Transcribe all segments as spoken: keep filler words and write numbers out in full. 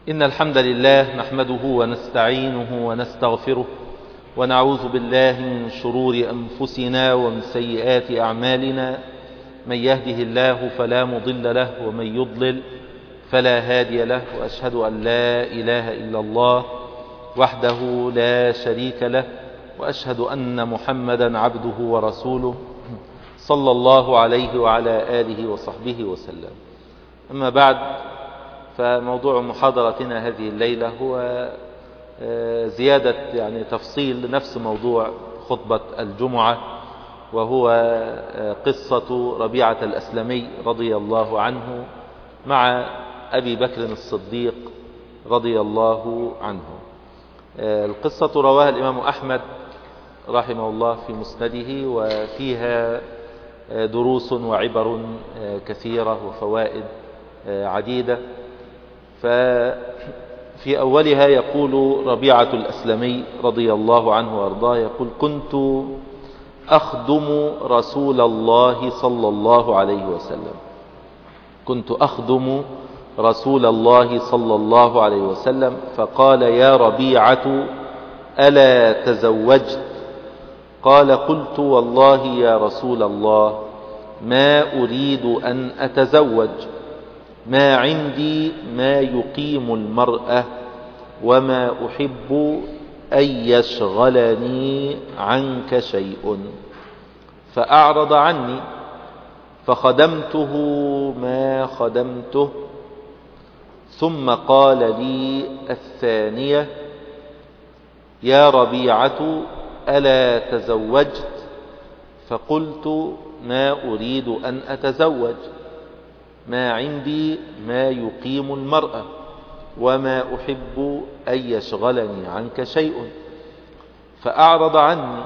إن الحمد لله نحمده ونستعينه ونستغفره ونعوذ بالله من شرور أنفسنا ومن سيئات أعمالنا. من يهده الله فلا مضل له ومن يضلل فلا هادي له، وأشهد أن لا إله إلا الله وحده لا شريك له، وأشهد أن محمدا عبده ورسوله صلى الله عليه وعلى آله وصحبه وسلم. أما بعد، فموضوع محاضرتنا هذه الليلة هو زيادة يعني تفصيل نفس موضوع خطبة الجمعة، وهو قصة ربيعة الأسلمي رضي الله عنه مع أبي بكر الصديق رضي الله عنه. القصة رواها الإمام أحمد رحمه الله في مسنده، وفيها دروس وعبر كثيرة وفوائد عديدة. ففي أولها يقول ربيعة الأسلمي رضي الله عنه وأرضاه، يقول: كنت أخدم رسول الله صلى الله عليه وسلم كنت أخدم رسول الله صلى الله عليه وسلم فقال: يا ربيعة ألا تزوجت؟ قال: قلت: والله يا رسول الله ما أريد أن أتزوج، ما عندي ما يقيم المرأة، وما أحب أن يشغلني عنك شيء. فأعرض عني فخدمته ما خدمته، ثم قال لي الثانية: يا ربيعة ألا تزوجت؟ فقلت: ما أريد أن أتزوج، ما عندي ما يقيم المرأة، وما أحب أن يشغلني عنك شيء. فأعرض عني،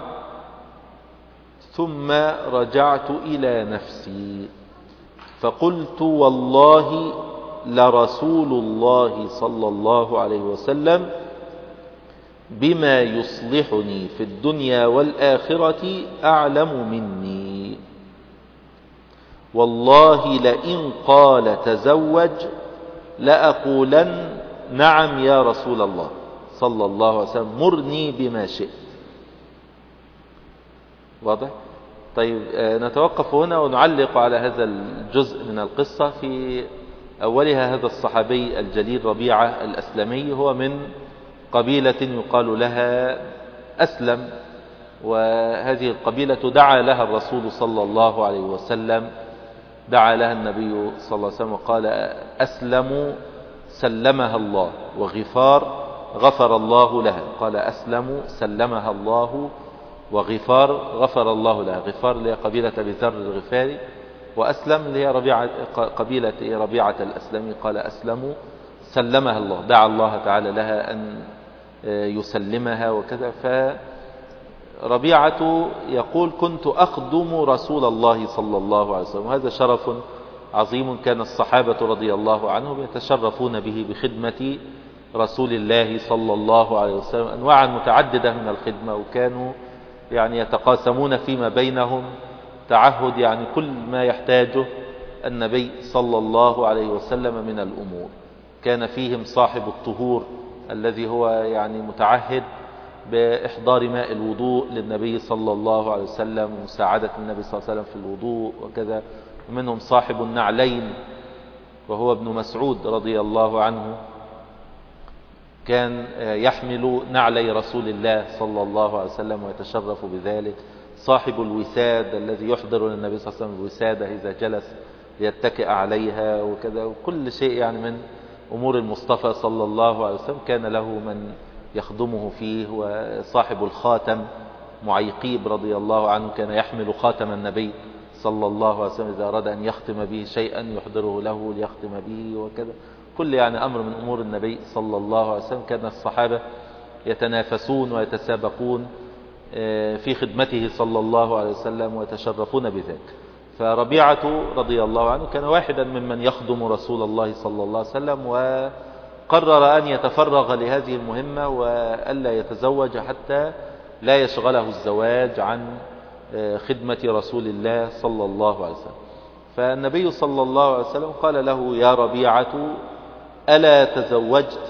ثم رجعت إلى نفسي فقلت: والله لرسول الله صلى الله عليه وسلم بما يصلحني في الدنيا والآخرة أعلم مني، والله لئن قال تزوج لأقولن نعم يا رسول الله صلى الله عليه وسلم، مرني بما شئت. واضح؟ طيب، نتوقف هنا ونعلق على هذا الجزء من القصة. في أولها هذا الصحابي الجليل ربيعة الأسلمي، هو من قبيلة يقال لها أسلم، وهذه القبيلة دعا لها الرسول صلى الله عليه وسلم، دعا لها النبي صلى الله عليه وسلم وقال: أسلم سلمها الله، وغفار غفر الله لها. قال: أسلم سلمها الله، وغفار غفر الله لها. غفار اللي هي قبيلة أبي ذر الغفاري، وأسلم اللي هي ربيعة قبيلة ربيعة الأسلمي. قال: أسلم سلمها الله، دعا الله تعالى لها أن يسلمها وكذا. فربيعة يقول: كنت أخدم رسول الله صلى الله عليه وسلم، وهذا شرف عظيم كان الصحابة رضي الله عنهم يتشرفون به، بخدمة رسول الله صلى الله عليه وسلم، أنواعا متعددة من الخدمة، وكانوا يعني يتقاسمون فيما بينهم تعهد يعني كل ما يحتاجه النبي صلى الله عليه وسلم من الأمور. كان فيهم صاحب الطهور الذي هو يعني متعهد بإحضار ماء الوضوء للنبي صلى الله عليه وسلم، ومساعدة النبي صلى الله عليه وسلم في الوضوء وكذا. ومنهم صاحب النعلين وهو ابن مسعود رضي الله عنه، كان يحمل نعلي رسول الله صلى الله عليه وسلم ويتشرف بذلك. صاحب الوساد الذي يحضر للنبي صلى الله عليه وسلم الوسادة إذا جلس ليتكئ عليها وكذا، وكل شيء يعني من أمور المصطفى صلى الله عليه وسلم كان له من يخدمه فيه. وصاحب الخاتم معيقيب رضي الله عنه كان يحمل خاتم النبي صلى الله عليه وسلم، إذا أراد أن يختم به شيئا يحضره له ليختم به وكذا. كل يعني أمر من أمور النبي صلى الله عليه وسلم كان الصحابة يتنافسون ويتسابقون في خدمته صلى الله عليه وسلم ويتشرفون بذلك. فربيعة رضي الله عنه كان واحدا ممن يخدم رسول الله صلى الله عليه وسلم، وقرر أن يتفرغ لهذه المهمة وألا يتزوج حتى لا يشغله الزواج عن خدمة رسول الله صلى الله عليه وسلم. فالنبي صلى الله عليه وسلم قال له: يا ربيعة ألا تزوجت.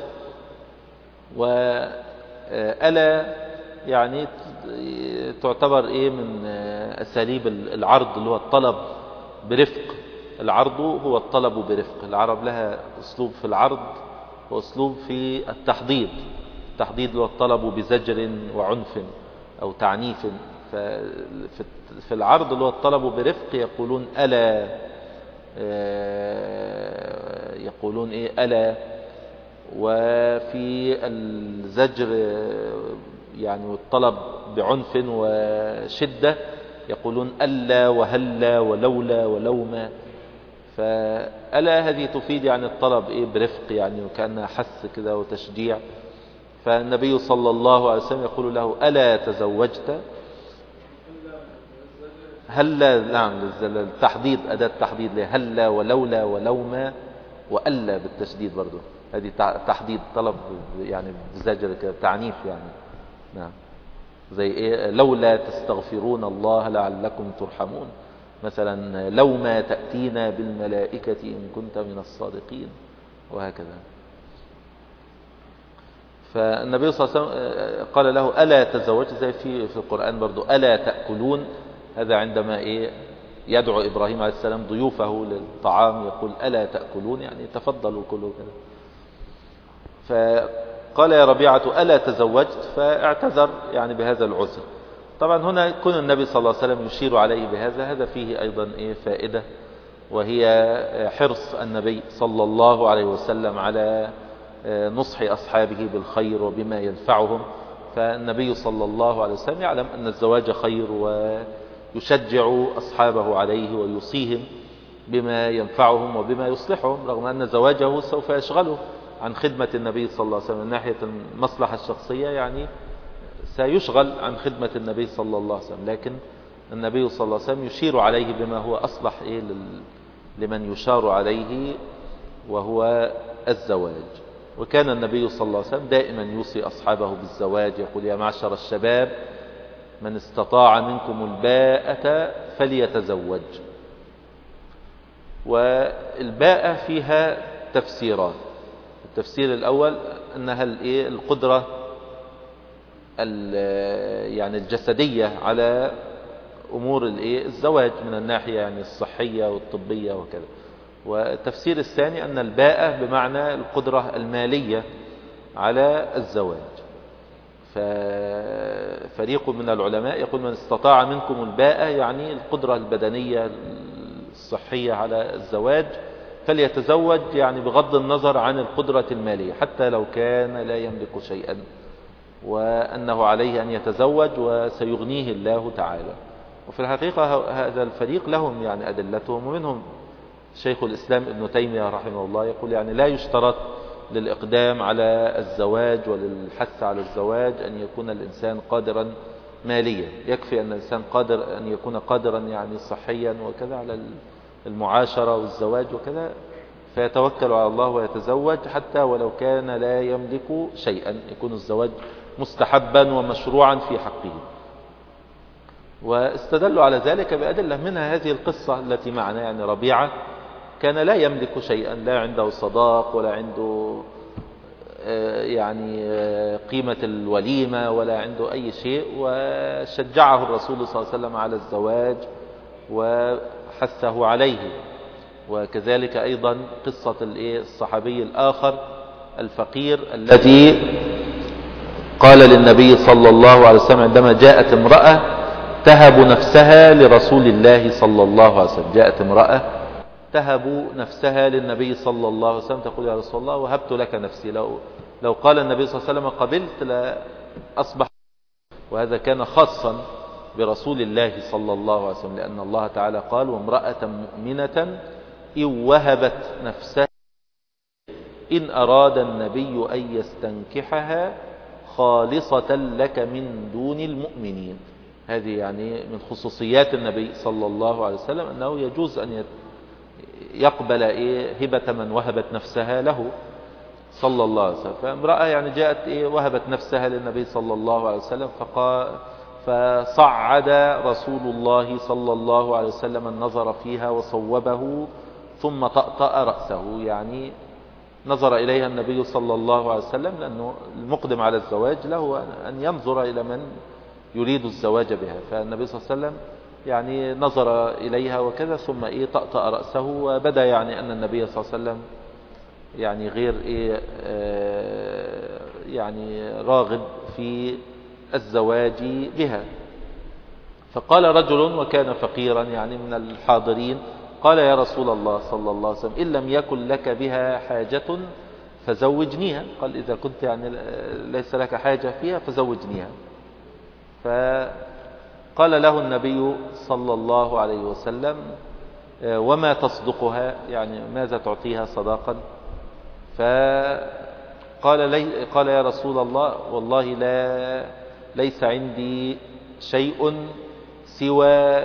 وألا يعني تعتبر إيه من أساليب العرض، اللي هو الطلب برفق. العرض هو الطلب برفق. العرب لها أسلوب في العرض وأسلوب في التحضيض. التحضيض هو الطلب بزجر وعنف أو تعنيف. في العرض اللي هو الطلب برفق يقولون ألا، يقولون إيه ألا. وفي الزجر يعني والطلب بعنف وشدة يقولون ألا وهلا ولولا ولوما. فألا هذه تفيد يعني الطلب إيه برفق، يعني وكأنها حث كده وتشجيع. فالنبي صلى الله عليه وسلم يقول له ألا تزوجت. هلا، نعم، التحضيد، أداة تحضيد له هلا ولولا ولوما وألا بالتشديد برضو. هذه تحضيد طلب يعني بزجر كده، تعنيف يعني. نعم، زي إيه لولا تستغفرون الله لعلكم ترحمون مثلا، لو ما تأتينا بالملائكة إن كنت من الصادقين، وهكذا. فالنبي صلى الله عليه وسلم قال له ألا تزوجت، زي في في القرآن برضو ألا تأكلون. هذا عندما إيه يدعو إبراهيم عليه السلام ضيوفه للطعام يقول ألا تأكلون، يعني تفضلوا كلوا كده. فقال يا ربيعة ألا تزوجت، فاعتذر يعني بهذا العذر. طبعا هنا كون النبي صلى الله عليه وسلم يشير عليه بهذا، هذا فيه أيضا إيه فائدة، وهي حرص النبي صلى الله عليه وسلم على نصح أصحابه بالخير وبما ينفعهم. فالنبي صلى الله عليه وسلم يعلم أن الزواج خير، ويشجع أصحابه عليه ويوصيهم بما ينفعهم وبما يصلحهم، رغم أن زواجه سوف يشغله عن خدمة النبي صلى الله عليه وسلم من ناحية المصلحة الشخصية، يعني سيشغل عن خدمة النبي صلى الله عليه وسلم. لكن النبي صلى الله عليه وسلم يشير عليه بما هو أصلح إيه لمن يشار عليه، وهو الزواج. وكان النبي صلى الله عليه وسلم دائما يوصي أصحابه بالزواج، يقول يا معشر الشباب من استطاع منكم الباءة فليتزوج. والباءة فيها تفسيران. التفسير الأول أنها القدرة يعني الجسدية على أمور الزواج من الناحية يعني الصحية والطبية وكذا. والتفسير الثاني أن الباءة بمعنى القدرة المالية على الزواج. ففريق من العلماء يقول من استطاع منكم الباءة يعني القدرة البدنية الصحية على الزواج فليتزوج، يعني بغض النظر عن القدرة المالية، حتى لو كان لا يملك شيئا، وأنه عليه أن يتزوج وسيغنيه الله تعالى. وفي الحقيقة هذا الفريق لهم يعني أدلتهم، ومنهم شيخ الإسلام ابن تيمية رحمه الله يقول يعني لا يشترط للإقدام على الزواج وللحث على الزواج أن يكون الإنسان قادرا ماليا، يكفي أن الإنسان قادر أن يكون قادرا يعني صحيا وكذا على المعاشرة والزواج وكذا، فيتوكل على الله ويتزوج حتى ولو كان لا يملك شيئا، يكون الزواج مستحبا ومشروعا في حقه. واستدلوا على ذلك بأدلة، منها هذه القصة التي معنا، يعني ربيعة كان لا يملك شيئا، لا عنده صداق ولا عنده يعني قيمة الوليمة ولا عنده أي شيء، وشجعه الرسول صلى الله عليه وسلم على الزواج وحثه عليه. وكذلك أيضا قصة الصحابي الآخر الفقير الذي قال للنبي صلى الله عليه وسلم عندما جاءت امرأة تهب نفسها لرسول الله صلى الله عليه وسلم، جاءت امرأة تهب نفسها للنبي صلى الله عليه وسلم تقول يا رسول الله وهبت لك نفسي، لو لو قال النبي صلى الله عليه وسلم قبلت لأصبح. وهذا كان خاصا برسول الله صلى الله عليه وسلم، لأن الله تعالى قال وامرأة مؤمنة إن وهبت نفسها إن أراد النبي أن يستنكحها خالصة لك من دون المؤمنين. هذه يعني من خصوصيات النبي صلى الله عليه وسلم أنه يجوز أن يقبل إيه هبة من وهبت نفسها له صلى الله عليه وسلم. فامرأة يعني جاءت إيه وهبت نفسها للنبي صلى الله عليه وسلم، فقال فصعد رسول الله صلى الله عليه وسلم النظر فيها وصوبه ثم طأطأ رأسه، يعني نظر إليها النبي صلى الله عليه وسلم، لأنه المقدم على الزواج له أن ينظر إلى من يريد الزواج بها. فالنبي صلى الله عليه وسلم يعني نظر إليها وكذا، ثم إيه طأطأ رأسه، وبدأ يعني أن النبي صلى الله عليه وسلم يعني غير إيه آه يعني راغب في الزواج بها. فقال رجل وكان فقيرا يعني من الحاضرين، قال يا رسول الله صلى الله عليه وسلم إن لم يكن لك بها حاجة فزوجنيها. قال إذا كنت يعني ليس لك حاجة فيها فزوجنيها. فقال له النبي صلى الله عليه وسلم وما تصدقها، يعني ماذا تعطيها صداقا؟ فقال لي قال يا رسول الله والله لا ليس عندي شيء سوى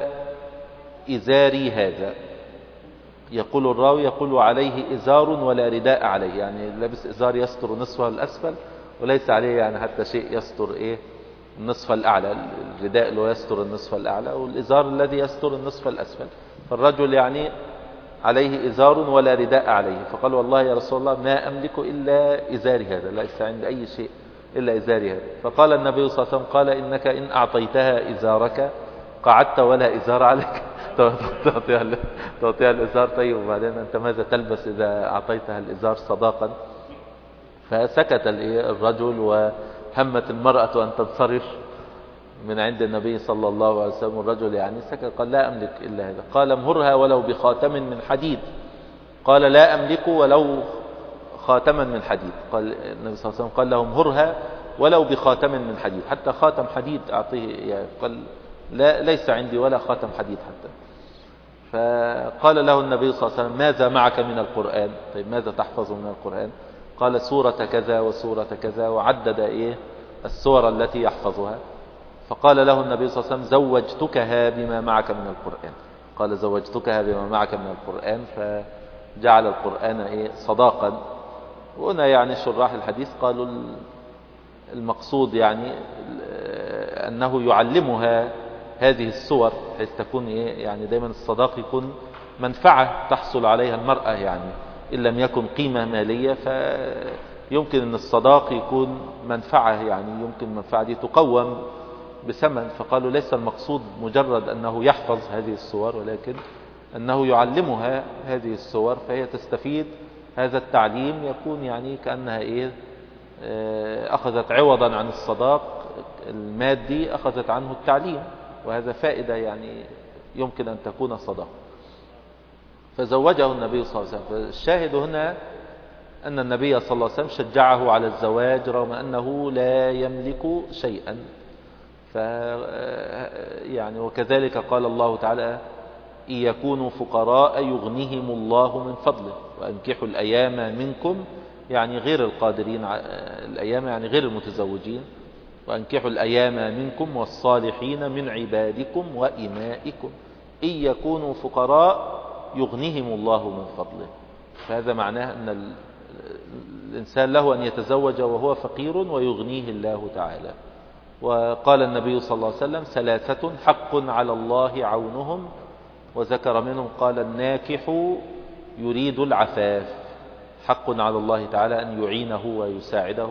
إزاري هذا. يقول الراوي يقول عليه إزار ولا رداء عليه، يعني لابس إزار يستر نصفه الأسفل وليس عليه يعني حتى شيء يستر إيه النصف الأعلى. الرداء اللي يستر النصف الأعلى، والإزار الذي يستر النصف الأسفل. فالرجل يعني عليه إزار ولا رداء عليه. فقال والله يا رسول الله ما أملك إلا إزاري هذا، ليس عندي أي شيء إلا إزاري هذا. فقال النبي صلى الله عليه وسلم قال إنك إن أعطيتها إزارك قعدت ولا إزار عليك. تعطيها تعطيها الإزار، طيب وبعدين أنت ماذا تلبس إذا أعطيتها الإزار صداقا؟ فسكت الرجل، وهمت المرأة أن تنصرف من عند النبي صلى الله عليه وسلم. الرجل يعني سكت، قال لا أملك إلا هذا. قال امهرها ولو بخاتم من حديد. قال لا أملك ولو خاتما من حديد. قال النبي صلى الله عليه وسلم قال له امهرها ولو بخاتم من حديد، حتى خاتم حديد أعطيه يعني. قال لا ليس عندي ولا خاتم حديد حتى. فقال له النبي صلى الله عليه وسلم ماذا معك من القرآن؟ طيب ماذا تحفظ من القرآن؟ قال سورة كذا وسورة كذا، وعدد إيه السور التي يحفظها. فقال له النبي صلى الله عليه وسلم زوجتكها بما معك من القرآن. قال زوجتكها بما معك من القرآن، فجعل القرآن إيه صداقا. وهنا يعني شراح الحديث قالوا المقصود يعني أنه يعلمها هذه الصور، حيث تكون إيه يعني دايما الصداق يكون منفعة تحصل عليها المرأة، يعني إن لم يكن قيمة مالية فيمكن أن الصداق يكون منفعة، يعني يمكن المنفعة دي تقوم بثمن. فقالوا ليس المقصود مجرد أنه يحفظ هذه الصور، ولكن أنه يعلمها هذه الصور، فهي تستفيد هذا التعليم، يكون يعني كأنها إيه أخذت عوضا عن الصداق المادي، أخذت عنه التعليم، وهذا فائدة يعني يمكن أن تكون صداق. فزوجه النبي صلى الله عليه وسلم. فالشاهد هنا أن النبي صلى الله عليه وسلم شجعه على الزواج رغم أنه لا يملك شيئا. ف يعني وكذلك قال الله تعالى إن يكونوا فقراء يغنيهم الله من فضله وأنكحوا الأيام منكم، يعني غير القادرين، الأيام يعني غير المتزوجين، وأنكحوا الأيام منكم والصالحين من عبادكم وإمائكم إن يكونوا فقراء يغنيهم الله من فضله. فهذا معناه أن الإنسان له أن يتزوج وهو فقير ويغنيه الله تعالى. وقال النبي صلى الله عليه وسلم ثلاثة حق على الله عونهم، وذكر منهم قال الناكح يريد العفاف، حق على الله تعالى أن يعينه ويساعده.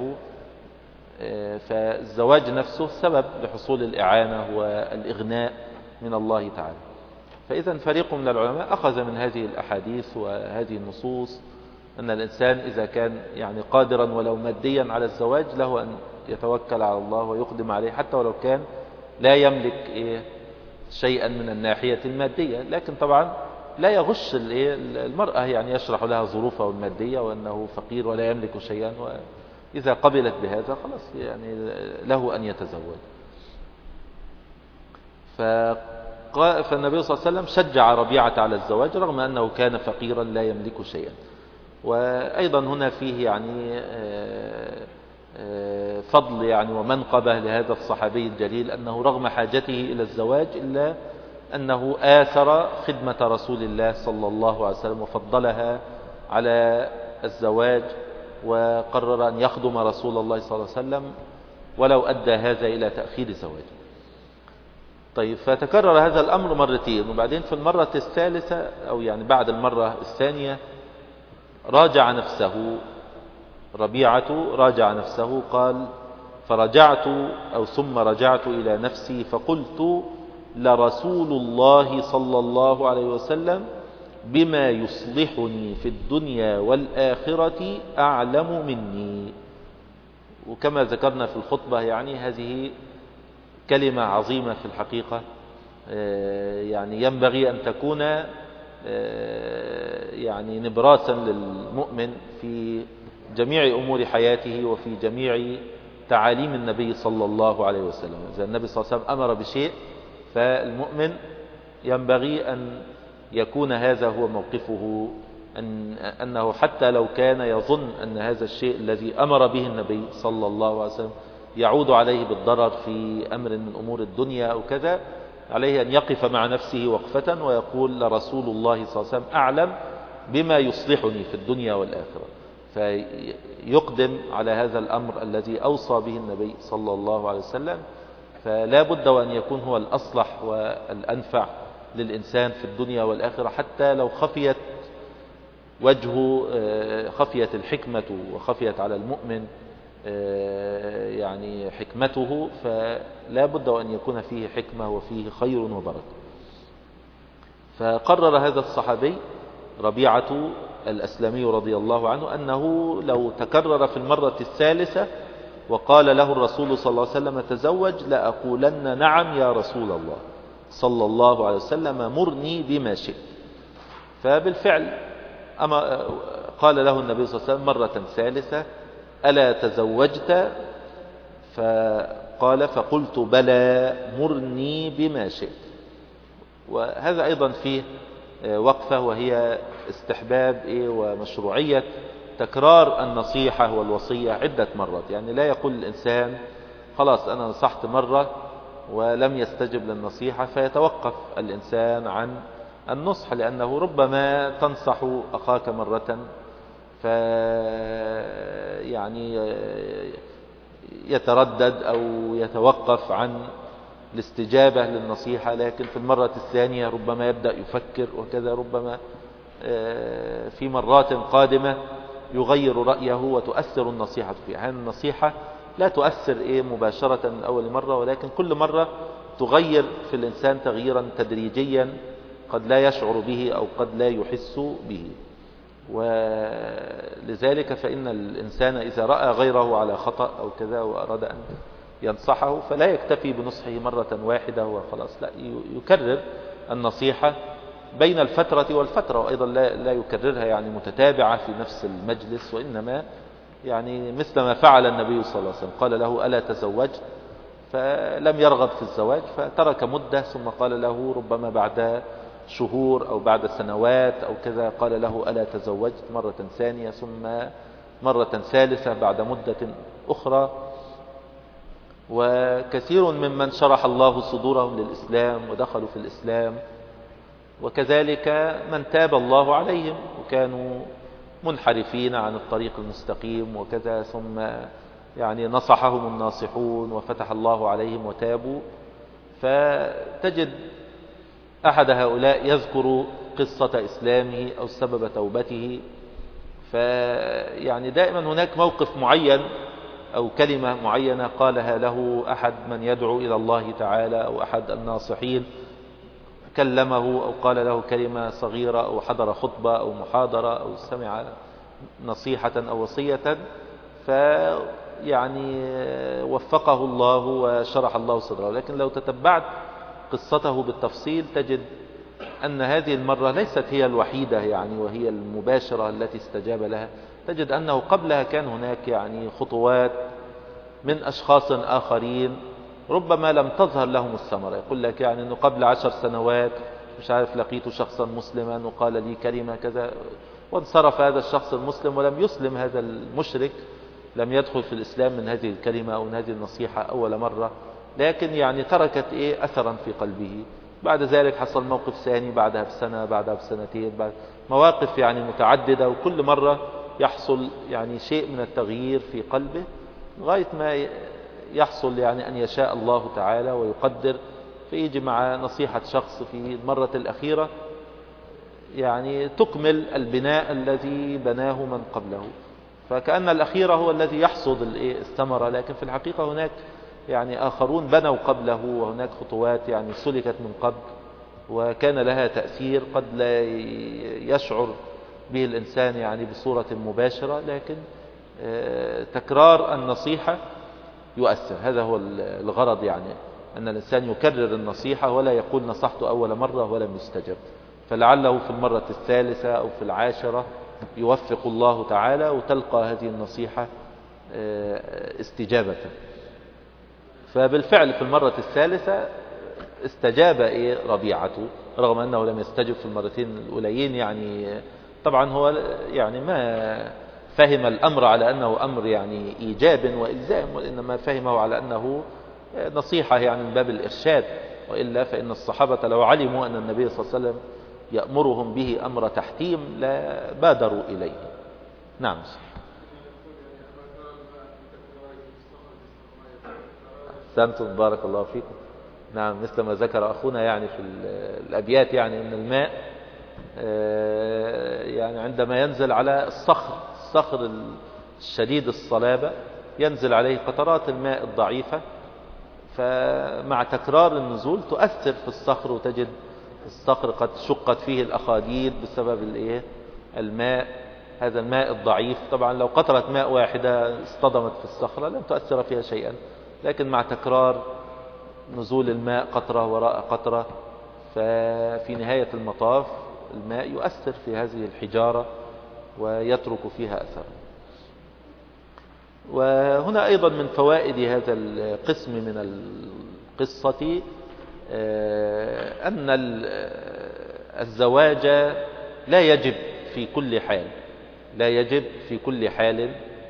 فالزواج نفسه سبب لحصول الإعانة والإغناء من الله تعالى. فإذا فريق من العلماء أخذ من هذه الأحاديث وهذه النصوص أن الإنسان إذا كان يعني قادرا ولو ماديا على الزواج له أن يتوكل على الله ويقدم عليه، حتى ولو كان لا يملك إيه شيئا من الناحية المادية. لكن طبعا لا يغش المرأة، يعني يشرح لها ظروفه المادية وأنه فقير ولا يملك شيئا، وإذا قبلت بهذا خلاص يعني له أن يتزوج. فالنبي صلى الله عليه وسلم شجع ربيعة على الزواج رغم أنه كان فقيرا لا يملك شيئا. وأيضا هنا فيه يعني فضل يعني ومنقبة لهذا الصحابي الجليل، أنه رغم حاجته إلى الزواج إلا أنه آثر خدمة رسول الله صلى الله عليه وسلم وفضلها على الزواج، وقرر أن يخدم رسول الله صلى الله عليه وسلم ولو أدى هذا إلى تأخير زواجه. طيب، فتكرر هذا الأمر مرتين، وبعدين في المرة الثالثة أو يعني بعد المرة الثانية راجع نفسه ربيعة راجع نفسه قال: فرجعت أو ثم رجعت إلى نفسي فقلت: لرسول الله صلى الله عليه وسلم بما يصلحني في الدنيا والآخرة أعلم مني. وكما ذكرنا في الخطبة يعني هذه كلمة عظيمة في الحقيقة، يعني ينبغي أن تكون يعني نبراسا للمؤمن في جميع أمور حياته وفي جميع تعاليم النبي صلى الله عليه وسلم. إذا النبي صلى الله عليه وسلم أمر بشيء فالمؤمن ينبغي أن يكون هذا هو موقفه، أن أنه حتى لو كان يظن أن هذا الشيء الذي أمر به النبي صلى الله عليه وسلم يعود عليه بالضرر في أمر من أمور الدنيا أو كذا، عليه أن يقف مع نفسه وقفة ويقول: لرسول الله صلى الله عليه وسلم أعلم بما يصلحني في الدنيا والآخرة، فيقدم على هذا الأمر الذي أوصى به النبي صلى الله عليه وسلم. فلا بد وأن يكون هو الأصلح والأنفع للإنسان في الدنيا والآخرة، حتى لو خفيت وجهه، خفيت الحكمة وخفيت على المؤمن يعني حكمته، فلا بد وأن يكون فيه حكمة وفيه خير وبركة. فقرر هذا الصحابي ربيعة الأسلمي رضي الله عنه أنه لو تكرر في المرة الثالثة وقال له الرسول صلى الله عليه وسلم: تزوج، لأقولن: نعم يا رسول الله صلى الله عليه وسلم، مرني بما شئت. فبالفعل أما قال له النبي صلى الله عليه وسلم مرة ثالثة: ألا تزوجت؟ فقال: فقلت: بلى، مرني بما شئت. وهذا أيضا فيه وقفة، وهي استحباب ومشروعية تكرار النصيحة والوصية عدة مرات. يعني لا يقول الإنسان: خلاص أنا نصحت مرة ولم يستجب للنصيحة، فيتوقف الإنسان عن النصح، لأنه ربما تنصح أخاك مرة ف يعني يتردد أو يتوقف عن الاستجابة للنصيحة، لكن في المرة الثانية ربما يبدأ يفكر وكذا، ربما في مرات قادمة يغير رأيه وتؤثر النصيحة فيه. يعني النصيحة لا تؤثر إيه مباشرة من أول مرة، ولكن كل مرة تغير في الإنسان تغييرا تدريجيا قد لا يشعر به أو قد لا يحس به. ولذلك فإن الإنسان إذا رأى غيره على خطأ أو كذا وأراد أن ينصحه فلا يكتفي بنصحه مرة واحدة وخلاص، لا، يكرر النصيحة بين الفترة والفترة، وأيضا لا, لا يكررها يعني متتابعة في نفس المجلس، وإنما يعني مثل ما فعل النبي صلى الله عليه وسلم. قال له: ألا تزوجت؟ فلم يرغب في الزواج فترك مدة، ثم قال له ربما بعد شهور أو بعد سنوات أو كذا قال له: ألا تزوجت؟ مرة ثانية، ثم مرة ثالثة بعد مدة أخرى. وكثير ممن شرح الله صدورهم للإسلام ودخلوا في الإسلام، وكذلك من تاب الله عليهم وكانوا منحرفين عن الطريق المستقيم وكذا، ثم يعني نصحهم الناصحون وفتح الله عليهم وتابوا. فتجد أحد هؤلاء يذكر قصة إسلامه أو سبب توبته، فيعني دائما هناك موقف معين أو كلمة معينة قالها له أحد من يدعو إلى الله تعالى أو أحد الناصحين، كلمه أو قال له كلمة صغيرة أو حضر خطبة أو محاضرة أو سمع نصيحة أو وصية، فيعني وفقه الله وشرح الله صدره. لكن لو تتبعت قصته بالتفصيل تجد أن هذه المرة ليست هي الوحيدة يعني وهي المباشرة التي استجاب لها، تجد أنه قبلها كان هناك يعني خطوات من أشخاص آخرين ربما لم تظهر لهم الثمرة. يقول لك يعني أنه قبل عشر سنوات مش عارف لقيت شخصا مسلما وقال لي كلمة كذا، وانصرف هذا الشخص المسلم ولم يسلم هذا المشرك، لم يدخل في الإسلام من هذه الكلمة أو من هذه النصيحة أول مرة، لكن يعني تركت إيه أثرا في قلبه. بعد ذلك حصل موقف ثاني، بعدها بسنة، بعدها بسنتين، بعد مواقف يعني متعددة، وكل مرة يحصل يعني شيء من التغيير في قلبه لغاية ما يحصل يعني أن يشاء الله تعالى ويقدر، فيجي مع نصيحة شخص في المرة الأخيرة يعني تكمل البناء الذي بناه من قبله. فكأن الأخير هو الذي يحصد الثمرة، لكن في الحقيقة هناك يعني آخرون بنوا قبله، وهناك خطوات يعني سلكت من قبل وكان لها تأثير قد لا يشعر به الإنسان يعني بصورة مباشرة، لكن تكرار النصيحة يؤثر. هذا هو الغرض، يعني أن الإنسان يكرر النصيحة ولا يقول نصحت أول مرة ولم يستجب، فلعله في المرة الثالثة أو في العاشرة يوفق الله تعالى وتلقى هذه النصيحة استجابة. فبالفعل في المرة الثالثة استجاب إيه ربيعته، رغم أنه لم يستجب في المرتين الأوليين. يعني طبعا هو يعني ما فهم الأمر على أنه أمر يعني إيجاب وإلزام، وإنما فهمه على أنه نصيحة يعني من باب الإرشاد، وإلا فإن الصحابة لو علموا أن النبي صلى الله عليه وسلم يأمرهم به أمر تحتيم لا بادروا إليه. نعم. أحسنتم بارك الله فيكم. نعم، مثل ما ذكر أخونا يعني في الأبيات، يعني أن الماء يعني عندما ينزل على الصخر الصخر الشديد الصلابة ينزل عليه قطرات الماء الضعيفة، فمع تكرار النزول تؤثر في الصخر، وتجد الصخر قد شقت فيه الأخاديد بسبب الايه الماء، هذا الماء الضعيف. طبعا لو قطرة ماء واحدة اصطدمت في الصخرة لن تؤثر فيها شيئا، لكن مع تكرار نزول الماء قطرة وراء قطرة، ففي نهاية المطاف الماء يؤثر في هذه الحجارة ويترك فيها أثر. وهنا أيضا من فوائد هذا القسم من القصة أن الزواج لا يجب في كل حال لا يجب في كل حال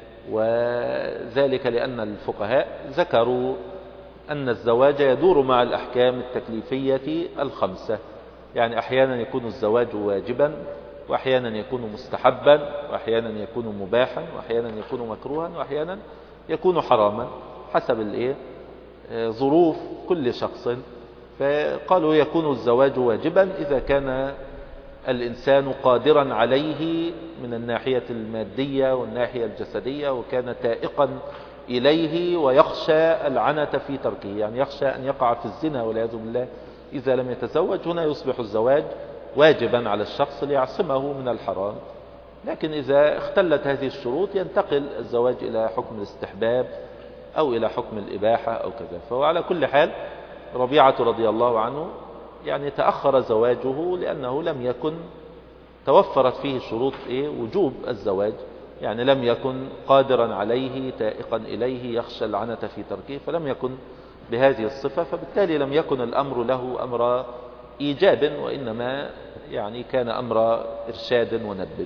وذلك لأن الفقهاء ذكروا أن الزواج يدور مع الأحكام التكليفية الخمسة. يعني أحيانا يكون الزواج واجبا، وأحيانا يكون مستحبا، وأحيانا يكون مباحا، وأحيانا يكون مكروها، وأحيانا يكون حراما حسب الايه ظروف كل شخص. فقالوا يكون الزواج واجبا إذا كان الإنسان قادرا عليه من الناحية المادية والناحية الجسدية، وكان تائقا إليه ويخشى العنة في تركه، يعني يخشى أن يقع في الزنا والعياذ بالله إذا لم يتزوج. هنا يصبح الزواج واجبا على الشخص ليعصمه من الحرام. لكن إذا اختلت هذه الشروط ينتقل الزواج إلى حكم الاستحباب أو إلى حكم الإباحة أو كذا. فهو على كل حال ربيعة رضي الله عنه يعني تأخر زواجه لأنه لم يكن توفرت فيه شروط إيه وجوب الزواج، يعني لم يكن قادرا عليه تائقا إليه يخشى العنة في تركه، فلم يكن بهذه الصفة، فبالتالي لم يكن الأمر له أمر إيجاب، وإنما يعني كان أمر إرشاد وندب.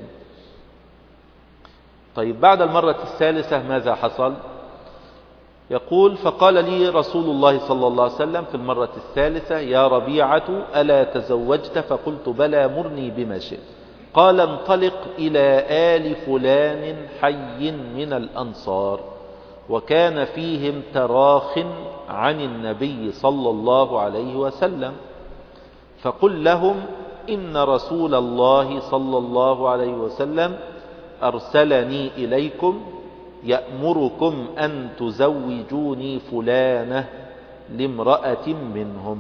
طيب بعد المرة الثالثة ماذا حصل؟ يقول فقال لي رسول الله صلى الله عليه وسلم في المرة الثالثة يا ربيعة ألا تزوجت؟ فقلت بلى مرني بما شئت. قال انطلق إلى آل فلان حي من الأنصار وكان فيهم تراخ عن النبي صلى الله عليه وسلم، فقل لهم إن رسول الله صلى الله عليه وسلم أرسلني إليكم يأمركم أن تزوجوني فلانة لامرأة منهم.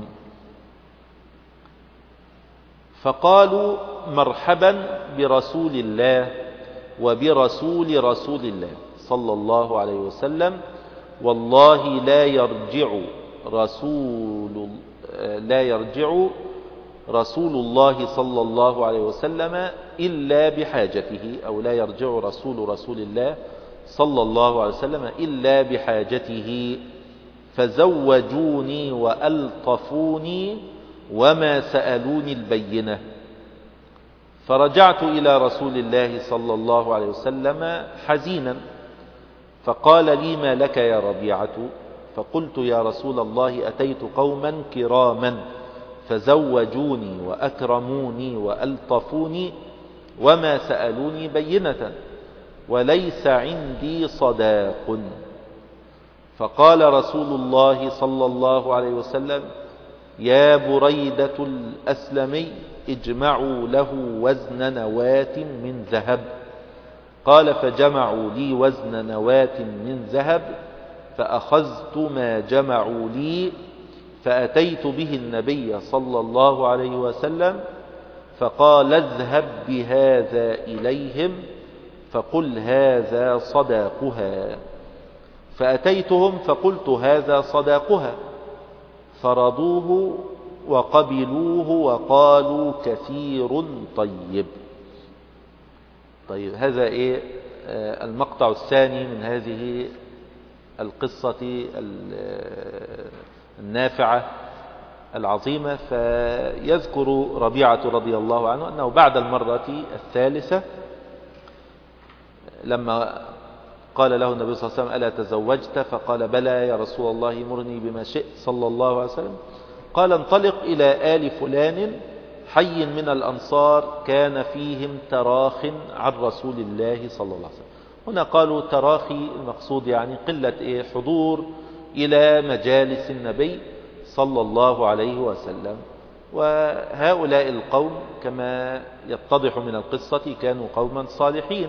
فقالوا مرحبا برسول الله وبرسول رسول الله صلى الله عليه وسلم، والله لا يرجع رسول لا يرجع رسول الله صلى الله عليه وسلم إلا بحاجته، أو لا يرجع رسول رسول الله صلى الله عليه وسلم إلا بحاجته، فزوجوني وألطفوني وما سألوني البينة. فرجعت إلى رسول الله صلى الله عليه وسلم حزينا، فقال لي ما لك يا ربيعة؟ فقلت يا رسول الله أتيت قوما كراما فزوجوني وأكرموني وألطفوني وما سألوني بينة وليس عندي صداق. فقال رسول الله صلى الله عليه وسلم يا بريدة الأسلمي اجمعوا له وزن نواة من ذهب قال فجمعوا لي وزن نواة من ذهب فأخذت ما جمعوا لي فأتيت به النبي صلى الله عليه وسلم فقال اذهب بهذا إليهم فقل هذا صداقها. فأتيتهم فقلت هذا صداقها فرضوه وقبلوه وقالوا كثير طيب. طيب هذا إيه المقطع الثاني من هذه القصة النافعة العظيمة. فيذكر ربيعة رضي الله عنه أنه بعد المرة الثالثة لما قال له النبي صلى الله عليه وسلم ألا تزوجت؟ فقال بلى يا رسول الله مرني بما شئت صلى الله عليه وسلم. قال انطلق إلى آل فلان حي من الأنصار كان فيهم تراخ عن رسول الله صلى الله عليه وسلم. هنا قالوا تراخي المقصود يعني قلة إيه حضور إلى مجالس النبي صلى الله عليه وسلم. وهؤلاء القوم كما يتضح من القصة كانوا قوما صالحين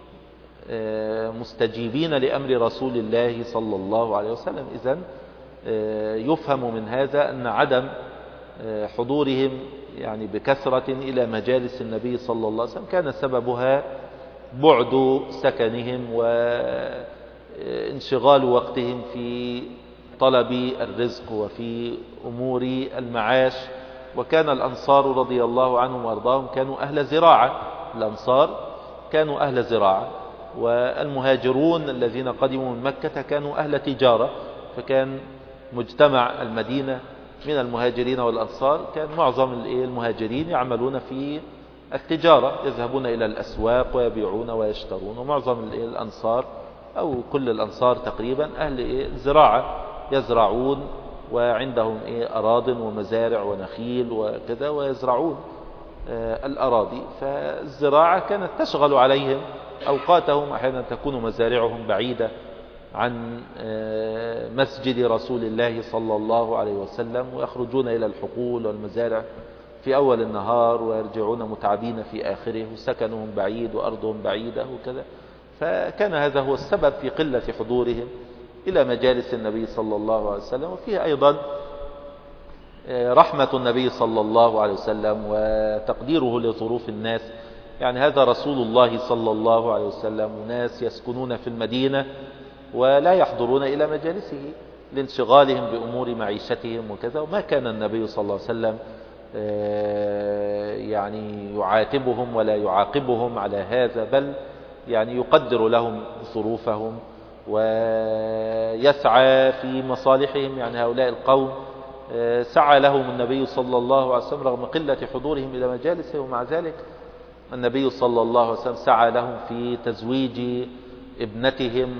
مستجيبين لأمر رسول الله صلى الله عليه وسلم. إذن يفهم من هذا أن عدم حضورهم يعني بكثرة إلى مجالس النبي صلى الله عليه وسلم كان سببها بعد سكنهم وانشغال وقتهم في طلب الرزق وفي أمور المعاش. وكان الأنصار رضي الله عنهم وأرضاهم كانوا أهل زراعة. الأنصار كانوا أهل زراعة والمهاجرون الذين قدموا من مكة كانوا أهل تجارة. فكان مجتمع المدينة من المهاجرين والأنصار كان معظم المهاجرين يعملون في التجارة يذهبون إلى الأسواق ويبيعون ويشترون. ومعظم الأنصار أو كل الأنصار تقريبا أهل زراعة يزرعون وعندهم أراض ومزارع ونخيل وكذا ويزرعون الأراضي. فالزراعة كانت تشغل عليهم أوقاتهم. أحيانا تكون مزارعهم بعيدة عن مسجد رسول الله صلى الله عليه وسلم ويخرجون إلى الحقول والمزارع في أول النهار ويرجعون متعبين في آخره وسكنهم بعيد وأرضهم بعيدة وكذا. فكان هذا هو السبب في قلة حضورهم إلى مجالس النبي صلى الله عليه وسلم. وفيه أيضا رحمة النبي صلى الله عليه وسلم وتقديره لظروف الناس. يعني هذا رسول الله صلى الله عليه وسلم وناس يسكنون في المدينة ولا يحضرون إلى مجالسه لانشغالهم بأمور معيشتهم وكذا. وما كان النبي صلى الله عليه وسلم يعني يعاتبهم ولا يعاقبهم على هذا بل يعني يقدر لهم ظروفهم ويسعى في مصالحهم. يعني هؤلاء القوم سعى لهم النبي صلى الله عليه وسلم رغم قلة حضورهم إلى مجالسه. ومع ذلك النبي صلى الله عليه وسلم سعى لهم في تزويج ابنتهم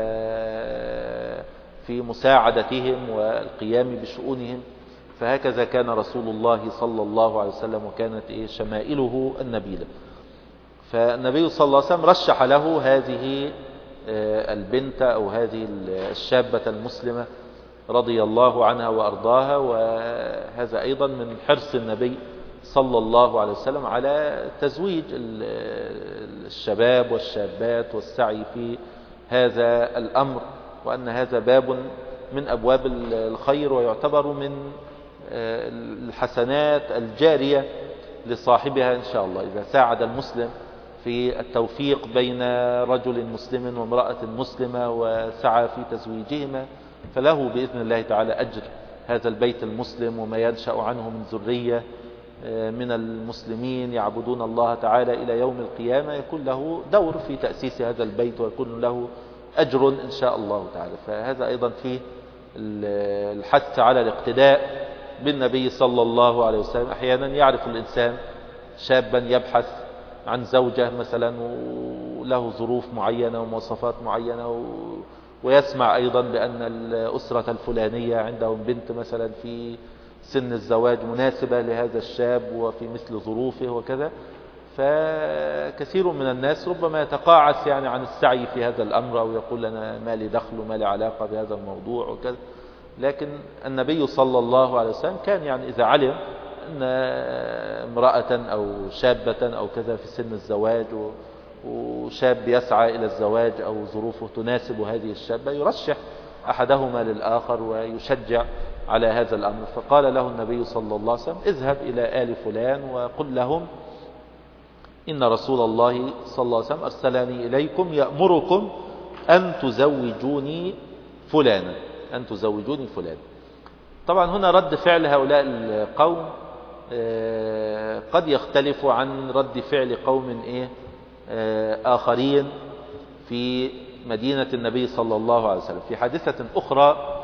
وفي مساعدتهم والقيام بشؤونهم. فهكذا كان رسول الله صلى الله عليه وسلم وكانت شمائله النبيلة. فالنبي صلى الله عليه وسلم رشح له هذه البنت أو هذه الشابة المسلمة رضي الله عنها وأرضاها. وهذا أيضا من حرص النبي صلى الله عليه وسلم على تزويج الشباب والشابات والسعي في هذا الأمر. وأن هذا باب من أبواب الخير ويعتبر من الحسنات الجارية لصاحبها إن شاء الله. إذا ساعد المسلم في التوفيق بين رجل مسلم وامرأة مسلمة وسعى في تزويجهما فله بإذن الله تعالى أجر هذا البيت المسلم وما ينشأ عنه من ذرية من المسلمين يعبدون الله تعالى إلى يوم القيامة. يكون له دور في تأسيس هذا البيت ويكون له أجر إن شاء الله تعالى. فهذا أيضا فيه الحث على الاقتداء بالنبي صلى الله عليه وسلم. أحيانا يعرف الإنسان شابا يبحث عن زوجة مثلا وله ظروف معينة ومواصفات معينة ويسمع أيضا بأن الأسرة الفلانية عندهم بنت مثلا في سن الزواج مناسبة لهذا الشاب وفي مثل ظروفه وكذا. فكثير من الناس ربما يتقاعس يعني عن السعي في هذا الأمر أو يقول أنا ما لي دخل وما لي علاقة بهذا الموضوع وكذا. لكن النبي صلى الله عليه وسلم كان يعني إذا علم أن امرأة أو شابة أو كذا في سن الزواج وشاب يسعى إلى الزواج أو ظروفه تناسب هذه الشابة، يرشح أحدهما للآخر ويشجع على هذا الأمر. فقال له النبي صلى الله عليه وسلم: اذهب إلى آل فلان وقل لهم إن رسول الله صلى الله عليه وسلم أرسلني إليكم يأمركم أن تزوجوني فلانا أن تزوجوني فلان. طبعا هنا رد فعل هؤلاء القوم قد يختلف عن رد فعل قوم إيه آخرين في مدينة النبي صلى الله عليه وسلم. في حادثة أخرى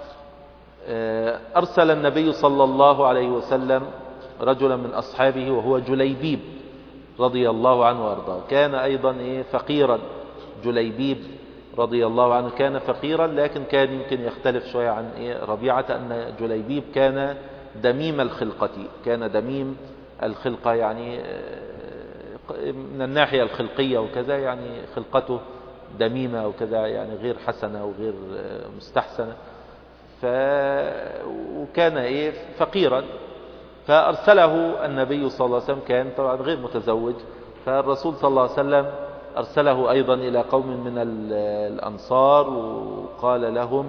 أرسل النبي صلى الله عليه وسلم رجلا من أصحابه وهو جليبيب رضي الله عنه وارضاه. كان أيضا إيه فقيرا. جليبيب رضي الله عنه كان فقيرا، لكن كان يمكن يختلف شوية عن إيه ربيعة، أن جليبيب كان دميم الخلقة كان دميم الخلقة يعني من الناحية الخلقية وكذا، يعني خلقته دميمة وكذا، يعني غير حسنة وغير مستحسنة. ف... وكان إيه فقيرا، فأرسله النبي صلى الله عليه وسلم، كان طبعا غير متزوج، فالرسول صلى الله عليه وسلم أرسله أيضا إلى قوم من الأنصار وقال لهم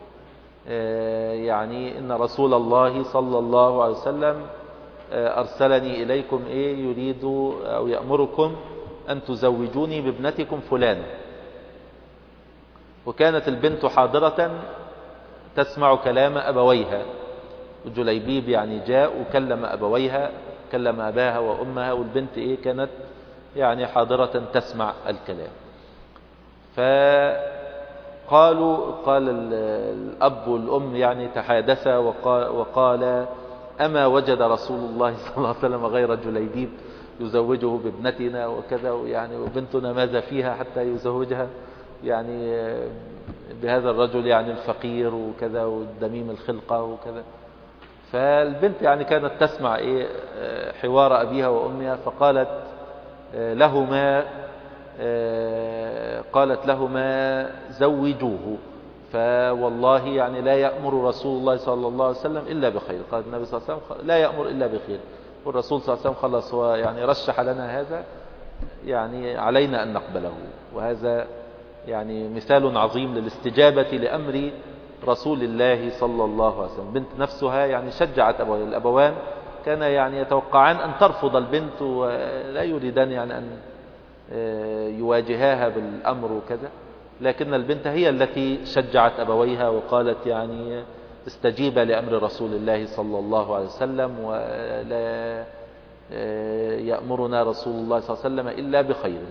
يعني إن رسول الله صلى الله عليه وسلم أرسلني إليكم إيه يريد أو يأمركم أن تزوجوني بابنتكم فلانة. وكانت البنت حاضرة تسمع كلام أبويها، وجليبيب يعني جاء وكلم أبويها، كلم أباها وأمها، والبنت إيه كانت يعني حاضرة تسمع الكلام. فقالوا قال الأب والأم يعني تحادثا وقال, وقال أما وجد رسول الله صلى الله عليه وسلم غير جليبيب يزوجه بابنتنا وكذا، يعني وبنتنا ماذا فيها حتى يزوجها يعني بهذا الرجل يعني الفقير وكذا والدميم الخلقة وكذا. فالبنت يعني كانت تسمع إيه حوار أبيها وأمها، فقالت لهما قالت لهما زوجوه، فوالله يعني لا يأمر رسول الله صلى الله عليه وسلم إلا بخير. قال النبي صلى الله عليه وسلم لا يأمر إلا بخير، والرسول صلى الله عليه وسلم خلص هو يعني رشح لنا هذا، يعني علينا أن نقبله. وهذا يعني مثال عظيم للاستجابة لأمر رسول الله صلى الله عليه وسلم. بنت نفسها يعني شجعت أبوها. الأبوان كان يعني يتوقعان أن ترفض البنت ولا يريدان يعني أن يواجهاها بالأمر وكذا، لكن البنت هي التي شجعت أبويها وقالت يعني استجيب لأمر رسول الله صلى الله عليه وسلم، ولا يأمرنا رسول الله صلى الله عليه وسلم إلا بخير.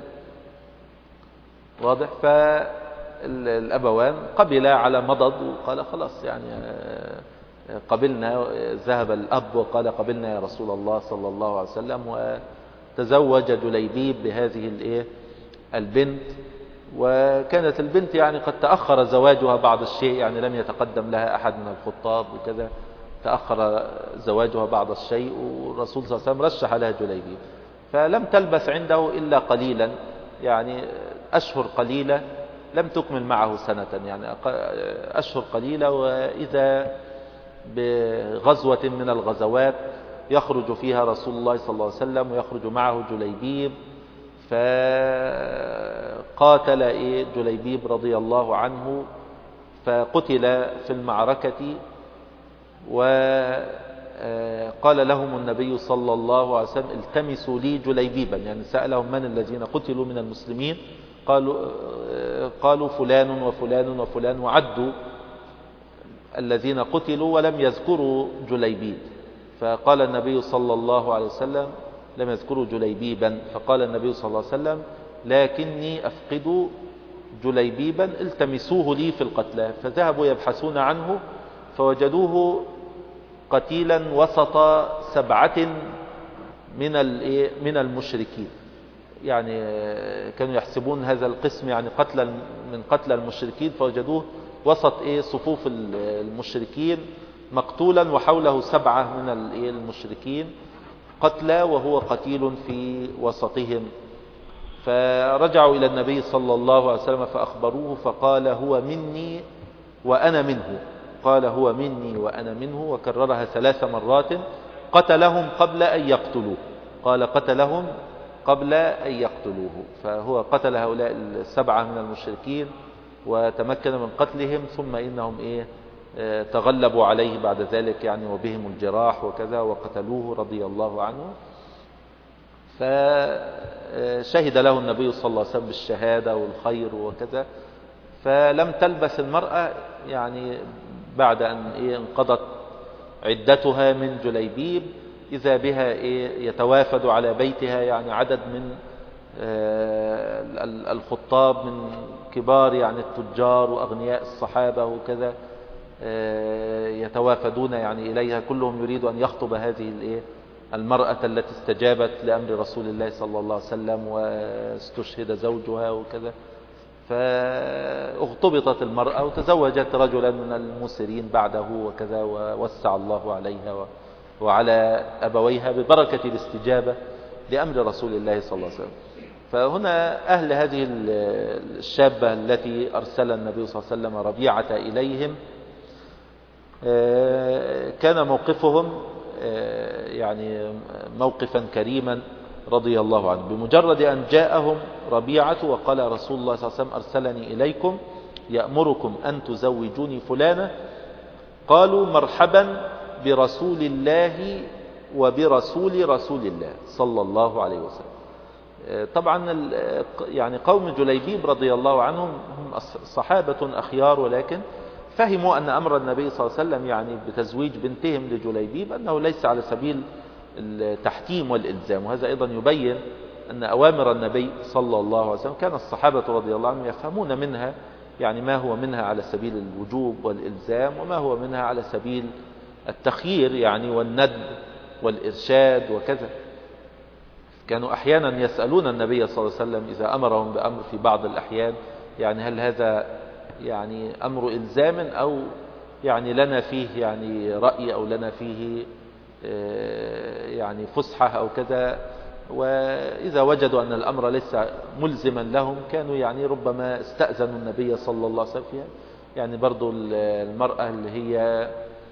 واضح؟ فالأبوان قبلا على مضض وقال خلاص يعني قبلنا. ذهب الأب وقال قبلنا يا رسول الله صلى الله عليه وسلم، وتزوج جليبيب بهذه الايه البنت. وكانت البنت يعني قد تأخر زواجها بعض الشيء، يعني لم يتقدم لها أحد من الخطاب وكذا، تأخر زواجها بعض الشيء، والرسول صلى الله عليه وسلم رشح لها جليبيب. فلم تلبث عنده إلا قليلا، يعني أشهر قليلة، لم تكمل معه سنة، يعني أشهر قليلة. وإذا بغزوة من الغزوات يخرج فيها رسول الله صلى الله عليه وسلم ويخرج معه جليبيب، فقاتل إيه جليبيب رضي الله عنه، فقتل في المعركة. وقال لهم النبي صلى الله عليه وسلم التمسوا لي جليبيبا، يعني سألهم من الذين قتلوا من المسلمين، قالوا قالوا فلان وفلان وفلان، وعدوا الذين قتلوا ولم يذكروا جليبيب. فقال النبي صلى الله عليه وسلم لم يذكروا جليبيبا، فقال النبي صلى الله عليه وسلم لكني أفقد جليبيبا التمسوه لي في القتلى. فذهبوا يبحثون عنه فوجدوه قتيلا وسط سبعة من من المشركين، يعني كانوا يحسبون هذا القسم يعني قتلا من قتل المشركين، فوجدوه وسط ايه صفوف المشركين مقتولا، وحوله سبعة من المشركين قتلى وهو قتيل في وسطهم. فرجعوا إلى النبي صلى الله عليه وسلم فأخبروه، فقال هو مني وأنا منه، قال هو مني وأنا منه، وكررها ثلاث مرات. قتلهم قبل أن يقتلوا، قال قتلهم قبل أن يقتلوه. فهو قتل هؤلاء السبعة من المشركين وتمكن من قتلهم، ثم إنهم إيه تغلبوا عليه بعد ذلك يعني وبهم الجراح وكذا وقتلوه رضي الله عنه. فشهد له النبي صلى الله عليه وسلم بالشهادة والخير وكذا. فلم تلبث المرأة يعني بعد أن إيه انقضت عدتها من جليبيب إذا بها إيه يتوافد على بيتها يعني عدد من الخطاب من كبار يعني التجار وأغنياء الصحابة وكذا، يتوافدون يعني إليها، كلهم يريد أن يخطب هذه الإيه المرأة التي استجابت لأمر رسول الله صلى الله عليه وسلم واستشهد زوجها وكذا. فاغتبطت المرأة وتزوجت رجلا من المسرين بعده وكذا، ووسع الله عليها وعلى أبويها ببركة الاستجابة لأمر رسول الله صلى الله عليه وسلم. فهنا أهل هذه الشابة التي أرسل النبي صلى الله عليه وسلم ربيعة إليهم كان موقفهم يعني موقفا كريما رضي الله عنه. بمجرد أن جاءهم ربيعة وقال رسول الله صلى الله عليه وسلم أرسلني إليكم يأمركم أن تزوجوني فلانة، قالوا مرحبا برسول الله وبرسول رسول الله صلى الله عليه وسلم. طبعا يعني قوم جليبيب رضي الله عنهم هم صحابة أخيار، ولكن فهموا أن أمر النبي صلى الله عليه وسلم يعني بتزويج بنتهم لجليبيب أنه ليس على سبيل التحكيم والإلزام. وهذا أيضا يبين أن أوامر النبي صلى الله عليه وسلم كان الصحابة رضي الله عنهم يفهمون منها يعني ما هو منها على سبيل الوجوب والإلزام، وما هو منها على سبيل التخيير يعني والندب والإرشاد وكذا. كانوا أحيانا يسألون النبي صلى الله عليه وسلم إذا أمرهم بأمر في بعض الأحيان يعني هل هذا يعني أمر إلزام أو يعني لنا فيه يعني رأي أو لنا فيه يعني فسحة أو كذا. وإذا وجدوا أن الأمر ليس ملزما لهم كانوا يعني ربما استأذنوا النبي صلى الله عليه وسلم فيها. يعني برضو المرأة اللي هي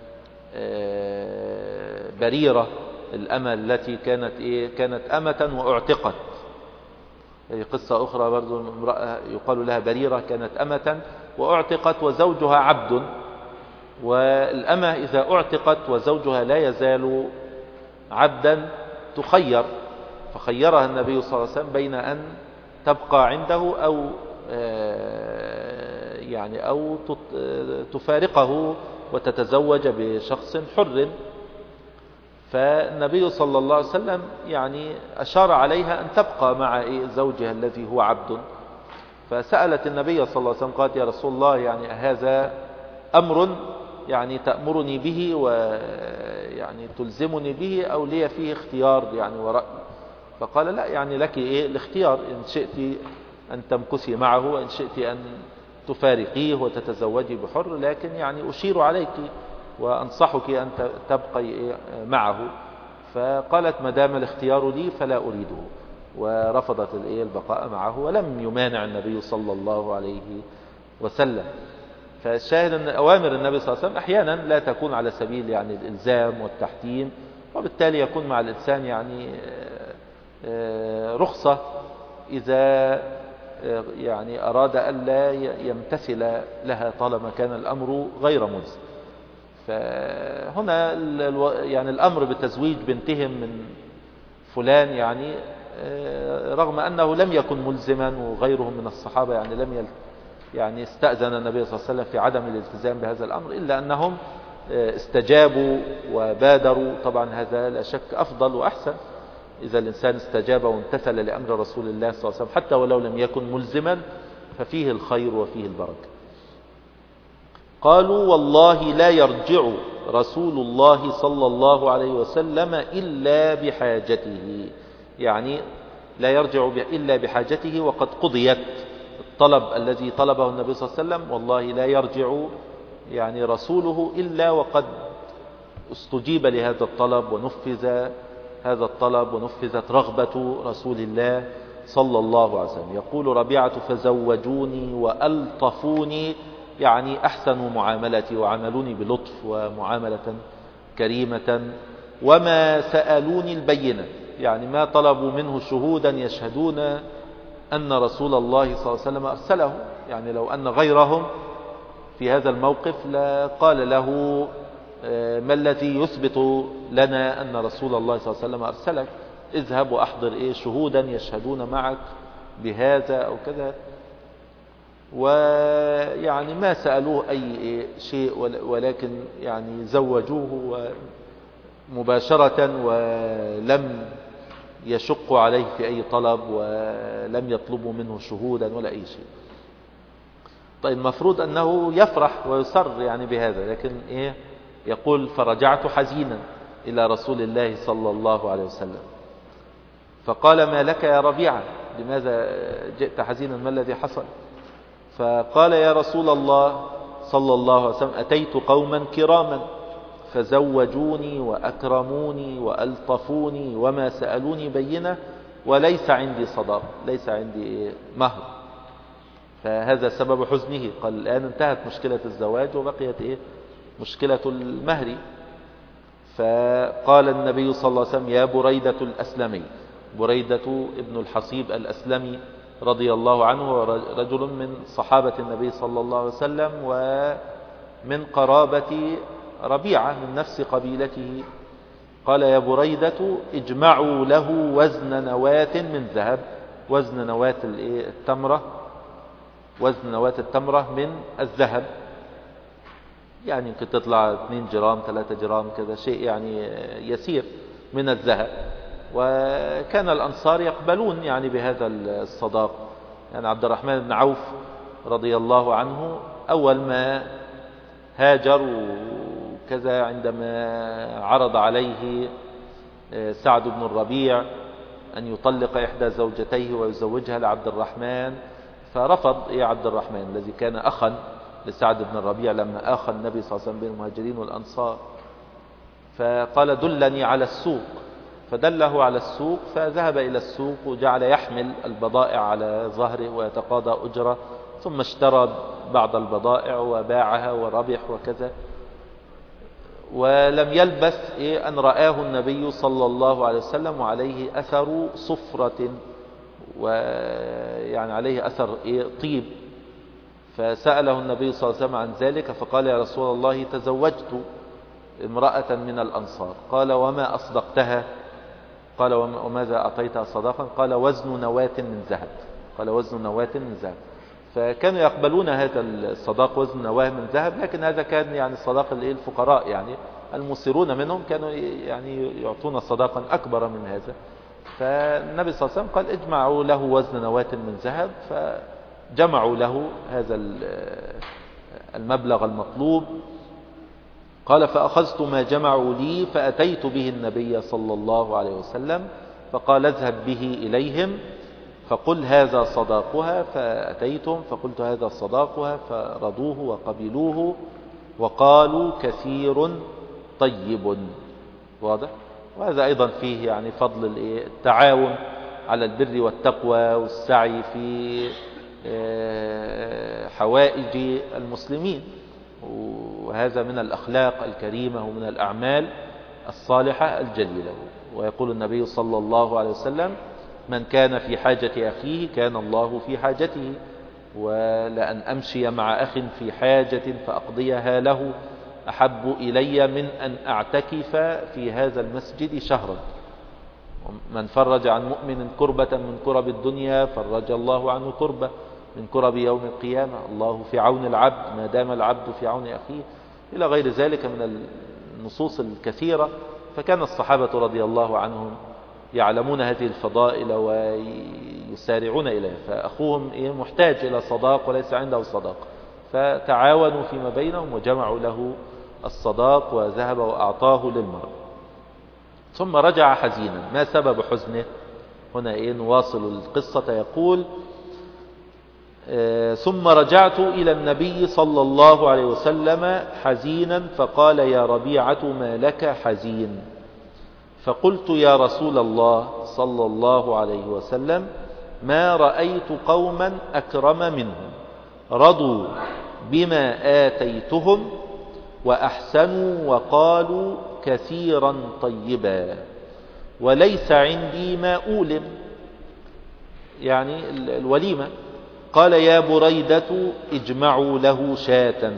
بريرة الأمة التي كانت إيه كانت أمة وأعتقت، هي قصة أخرى برضو، امرأة يقال لها بريرة كانت أمة وأعتقت وزوجها عبد. والأمة إذا أعتقت وزوجها لا يزال عبدا تخير، فخيرها النبي صلى الله عليه وسلم بين أن تبقى عنده أو يعني أو تفارقه وتتزوج بشخص حر. فالنبي صلى الله عليه وسلم يعني أشار عليها أن تبقى مع زوجها الذي هو عبد. فسألت النبي صلى الله عليه وسلم قالت يا رسول الله يعني هذا أمر يعني تأمرني به ويعني تلزمني به أو لي فيه اختيار يعني ورأي؟ فقال لا، يعني لك إيه الاختيار، إن شئت أن تمكثي معه وإن شئت أن تفارقيه وتتزوجي بحر، لكن يعني أشير عليك وأنصحك أن تبقي معه. فقالت ما دام الاختيار لي فلا أريده، ورفضت البقاء معه ولم يمانع النبي صلى الله عليه وسلم. فالشاهد أن أوامر النبي صلى الله عليه وسلم أحيانا لا تكون على سبيل يعني الإلزام والتحكيم، وبالتالي يكون مع الإنسان يعني رخصة إذا يعني أراد ألا يمتثل لها طالما كان الأمر غير ملزم. فهنا يعني الأمر بتزويج بنتهم من فلان يعني رغم أنه لم يكن ملزما وغيرهم من الصحابة يعني لم يل يعني استأذن النبي صلى الله عليه وسلم في عدم الالتزام بهذا الأمر، إلا أنهم استجابوا وبادروا. طبعا هذا لا شك أفضل وأحسن إذا الإنسان استجاب وامتثل لأمر رسول الله صلى الله عليه وسلم حتى ولو لم يكن ملزما، ففيه الخير وفيه البركة. قالوا والله لا يرجع رسول الله صلى الله عليه وسلم إلا بحاجته، يعني لا يرجع إلا بحاجته وقد قضيت الطلب الذي طلبه النبي صلى الله عليه وسلم. والله لا يرجع يعني رسوله إلا وقد استجيب لهذا الطلب ونفذ هذا الطلب ونفذت رغبة رسول الله صلى الله عليه وسلم. يقول ربيعة فزوجوني وألطفوني، يعني أحسنوا معاملتي وعاملوني بلطف ومعاملة كريمة، وما سألوني البينة، يعني ما طلبوا منه شهودا يشهدون أن رسول الله صلى الله عليه وسلم أرسله. يعني لو أن غيرهم في هذا الموقف لقال له ما الذي يثبت لنا أن رسول الله صلى الله عليه وسلم أرسلك؟ اذهب وأحضر إيه شهودا يشهدون معك بهذا أو كذا. ويعني ما سألوه أي شيء، ولكن يعني زوجوه مباشرة ولم يشقوا عليه في أي طلب ولم يطلبوا منه شهودا ولا أي شيء. طيب المفروض أنه يفرح ويسر يعني بهذا، لكن إيه يقول فرجعت حزينا إلى رسول الله صلى الله عليه وسلم فقال ما لك يا ربيعة، لماذا جئت حزينا، ما الذي حصل؟ فقال يا رسول الله صلى الله عليه وسلم أتيت قوما كراما فزوجوني وأكرموني وألطفوني وما سألوني بينة وليس عندي صداق، ليس عندي مهر، فهذا سبب حزنه. قال الآن انتهت مشكلة الزواج وبقيت إيه مشكلة المهر. فقال النبي صلى الله عليه وسلم يا بريدة الأسلمي، بريدة ابن الحصيب الأسلمي رضي الله عنه، رجل من صحابة النبي صلى الله عليه وسلم ومن قرابة ربيعة من نفس قبيلته. قال يا بريدة اجمعوا له وزن نواة من ذهب، وزن نواة التمرة، وزن نواة التمرة من الذهب، يعني يمكن تطلع اثنين جرام ثلاثة جرام كذا، شيء يعني يسير من الذهب. وكان الأنصار يقبلون يعني بهذا الصداق. يعني عبد الرحمن بن عوف رضي الله عنه أول ما هاجر وكذا، عندما عرض عليه سعد بن الربيع أن يطلق إحدى زوجتيه ويزوجها لعبد الرحمن، فرفض يا عبد الرحمن الذي كان أخا لسعد بن الربيع لما آخى النبي صلى الله عليه وسلم بين المهاجرين والأنصار، فقال دلني على السوق، فدله على السوق، فذهب إلى السوق وجعل يحمل البضائع على ظهره ويتقاضى أجرة، ثم اشترى بعض البضائع وباعها وربح وكذا. ولم يلبث إيه أن رآه النبي صلى الله عليه وسلم وعليه أثر صفرة، ويعني عليه أثر إيه طيب، فسأله النبي صلى الله عليه وسلم عن ذلك فقال يا رسول الله تزوجت امرأة من الأنصار. قال وما أصدقتها؟ قال وماذا أعطيتها صداقا؟ قال وزن نواة من ذهب، قال وزن نواة من ذهب. فكانوا يقبلون هذا الصداق وزن نواة من ذهب، لكن هذا كان يعني صداق الفقراء، يعني المسرون منهم كانوا يعني يعطون صداقا أكبر من هذا. فالنبي صلى الله عليه وسلم قال اجمعوا له وزن نواة من ذهب، فجمعوا له هذا المبلغ المطلوب. قال فأخذت ما جمعوا لي فأتيت به النبي صلى الله عليه وسلم فقال اذهب به إليهم فقل هذا صداقها، فأتيتم فقلت هذا صداقها فرضوه وقبلوه وقالوا كثير طيب. واضح؟ وهذا أيضا فيه يعني فضل التعاون على البر والتقوى والسعي في حوائج المسلمين، وهذا من الأخلاق الكريمة ومن الأعمال الصالحة الجليلة. ويقول النبي صلى الله عليه وسلم من كان في حاجة أخيه كان الله في حاجته، ولأن أمشي مع أخ في حاجة فأقضيها له أحب إلي من أن أعتكف في هذا المسجد شهرا. من فرج عن مؤمن كربة من كرب الدنيا فرج الله عنه كربة من كرب يوم القيامة. الله في عون العبد ما دام العبد في عون أخيه، إلى غير ذلك من النصوص الكثيرة. فكان الصحابة رضي الله عنهم يعلمون هذه الفضائل ويسارعون إليها، فأخوهم محتاج إلى صداق وليس عنده صداق، فتعاونوا فيما بينهم وجمعوا له الصداق وذهب وأعطاه للمرء. ثم رجع حزينا. ما سبب حزنه؟ هنا إيه نواصل القصة. يقول ثم رجعت إلى النبي صلى الله عليه وسلم حزينا فقال يا ربيعة ما لك حزين؟ فقلت يا رسول الله صلى الله عليه وسلم ما رأيت قوما أكرم منهم رضوا بما آتيتهم وأحسنوا وقالوا كثيرا طيبا، وليس عندي ما أولم، يعني الوليمة. قال يا بريدة اجمعوا له شاة.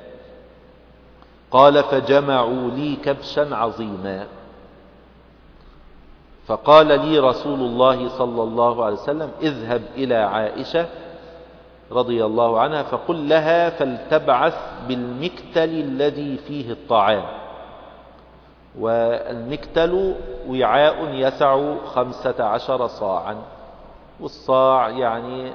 قال فجمعوا لي كبشا عظيما. فقال لي رسول الله صلى الله عليه وسلم اذهب إلى عائشة رضي الله عنها فقل لها فلتبعث بالمكتل الذي فيه الطعام. والمكتل وعاء يسع خمسة عشر صاعا، والصاع يعني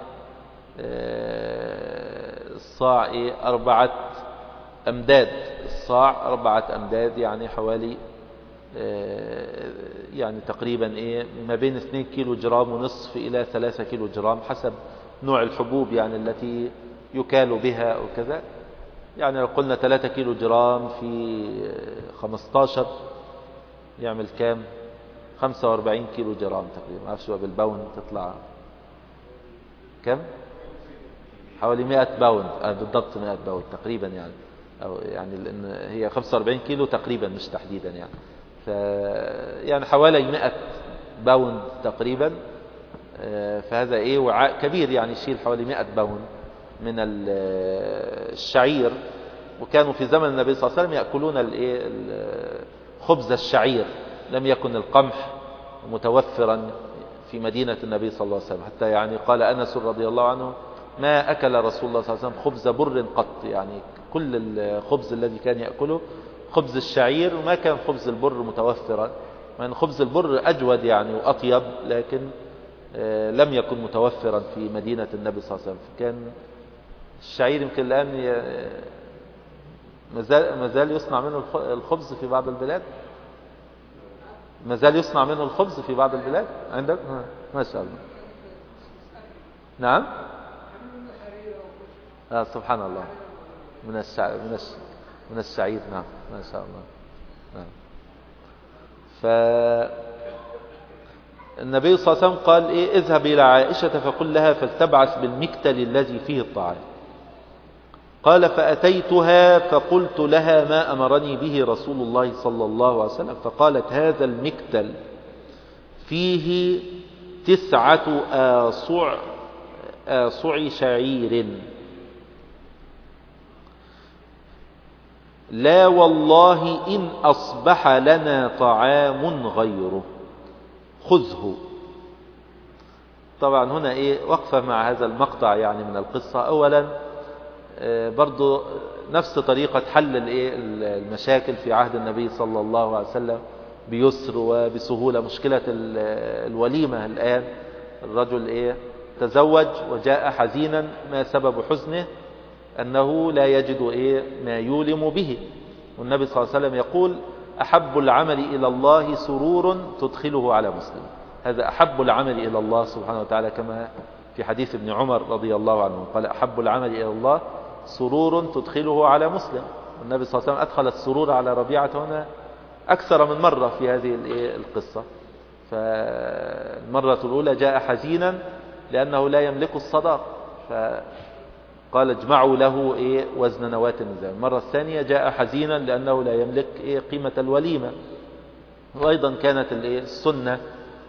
الصاع ايه أربعة أمداد. الصاع أربعة أمداد يعني حوالي يعني تقريبا ايه ما بين اثنين كيلو جرام ونصف إلى ثلاثة كيلو جرام حسب نوع الحبوب يعني التي يكال بها أو كذا. يعني لو قلنا ثلاثة كيلو جرام في خمستاشر يعمل كام؟ خمسة وأربعين كيلو جرام تقريبا. ما أعرفش بالباوند تطلع كم؟ حوالي مئة باوند. آه بالضبط مئة باوند تقريبا يعني، أو يعني لأن هي خمسة وأربعين كيلو تقريبا مش تحديدا يعني. ف يعني حوالي مئة باوند تقريبا. فهذا ايه وعاء كبير يعني يشيل حوالي مئة باوند من الشعير. وكانوا في زمن النبي صلى الله عليه وسلم يأكلون الايه خبز الشعير. لم يكن القمح متوفرا في مدينة النبي صلى الله عليه وسلم، حتى يعني قال أنس رضي الله عنه ما أكل رسول الله صلى الله عليه وسلم خبز بر قط. يعني كل الخبز الذي كان يأكله خبز الشعير، وما كان خبز البر متوفرا. يعني خبز البر أجود يعني وأطيب، لكن لم يكن متوفرا في مدينة النبي صلى الله عليه وسلم. فكان الشعير يمكن الآن ما زال يصنع منه الخبز في بعض البلاد. ما زال يصنع منه الخبز في بعض البلاد عندك؟ ما شاء الله. نعم. آه سبحان الله. من الشعير من الش... من الشعير. نعم ما شاء الله. نعم. ف النبي صلى الله عليه وسلم قال إيه اذهب إلى عائشة فقل لها فلتبعث بالمكتل الذي فيه الطعام. قال فأتيتها فقلت لها ما أمرني به رسول الله صلى الله عليه وسلم. فقالت هذا المكتل فيه تسعة آصع آصع شعير لا والله إن أصبح لنا طعام غيره خذه. طبعا هنا ايه وقفة مع هذا المقطع يعني من القصة. اولا برضو نفس طريقة حل الايه المشاكل في عهد النبي صلى الله عليه وسلم بيسر وبسهولة. مشكلة الوليمة الآن، الرجل ايه تزوج وجاء حزينا، ما سبب حزنه؟ أنه لا يجد ايه ما يولم به. والنبي صلى الله عليه وسلم يقول أحب العمل إلى الله سرور تدخله على مسلم. هذا أحب العمل إلى الله سبحانه وتعالى، كما في حديث ابن عمر رضي الله عنه قال أحب العمل إلى الله سرور تدخله على مسلم. والنبي صلى الله عليه وسلم أدخل السرور على ربيعة هنا أكثر من مرة في هذه القصة. فالمرة الأولى جاء حزينا لأنه لا يملك الصداق، فقال اجمعوا له إيه وزن نواة من ذهب. المرة الثانية جاء حزينا لأنه لا يملك إيه قيمة الوليمة. وأيضا كانت السنة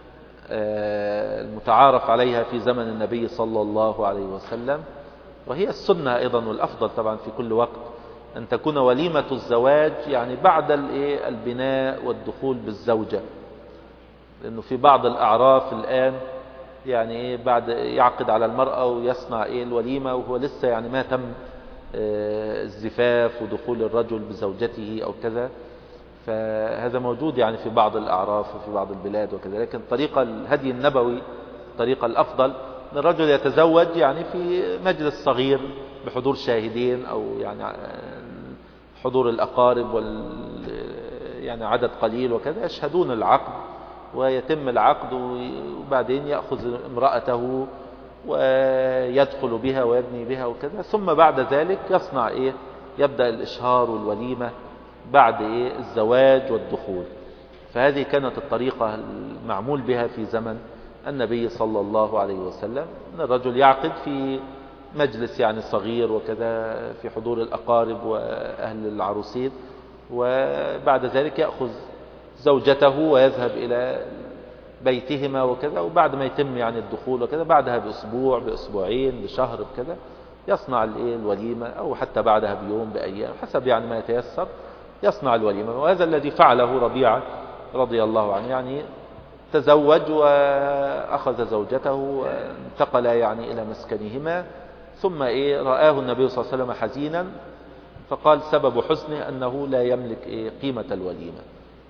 المتعارف عليها في زمن النبي صلى الله عليه وسلم، وهي السنة أيضا والأفضل طبعا في كل وقت، أن تكون وليمة الزواج يعني بعد البناء والدخول بالزوجة. لأنه في بعض الأعراف الآن يعني بعد يعقد على المرأة ويصنع الوليمة وهو لسه يعني ما تم الزفاف ودخول الرجل بزوجته أو كذا. فهذا موجود يعني في بعض الأعراف وفي بعض البلاد وكذا. لكن طريقة الهدي النبوي الطريقة الأفضل أن الرجل يتزوج يعني في مجلس صغير بحضور شاهدين، أو يعني حضور الأقارب وال يعني عدد قليل وكذا، يشهدون العقد ويتم العقد، وبعدين يأخذ امرأته ويدخل بها ويبني بها وكذا. ثم بعد ذلك يصنع إيه يبدأ الإشهار والوليمة بعد إيه الزواج والدخول. فهذه كانت الطريقة المعمول بها في زمن النبي صلى الله عليه وسلم، أن الرجل يعقد في مجلس يعني صغير وكذا في حضور الأقارب وأهل العروسين، وبعد ذلك يأخذ زوجته ويذهب إلى بيتهما وكذا، وبعد ما يتم يعني الدخول وكذا بعدها بأسبوع بأسبوعين بشهر بكذا يصنع الوليمة، أو حتى بعدها بيوم بأيام حسب يعني ما يتيسر يصنع الوليمة. وهذا الذي فعله ربيعة رضي الله عنه، يعني تزوج وأخذ زوجته وانتقل يعني إلى مسكنهما، ثم إيه رآه النبي صلى الله عليه وسلم حزينا، فقال سبب حزنه أنه لا يملك إيه قيمة الوليمة،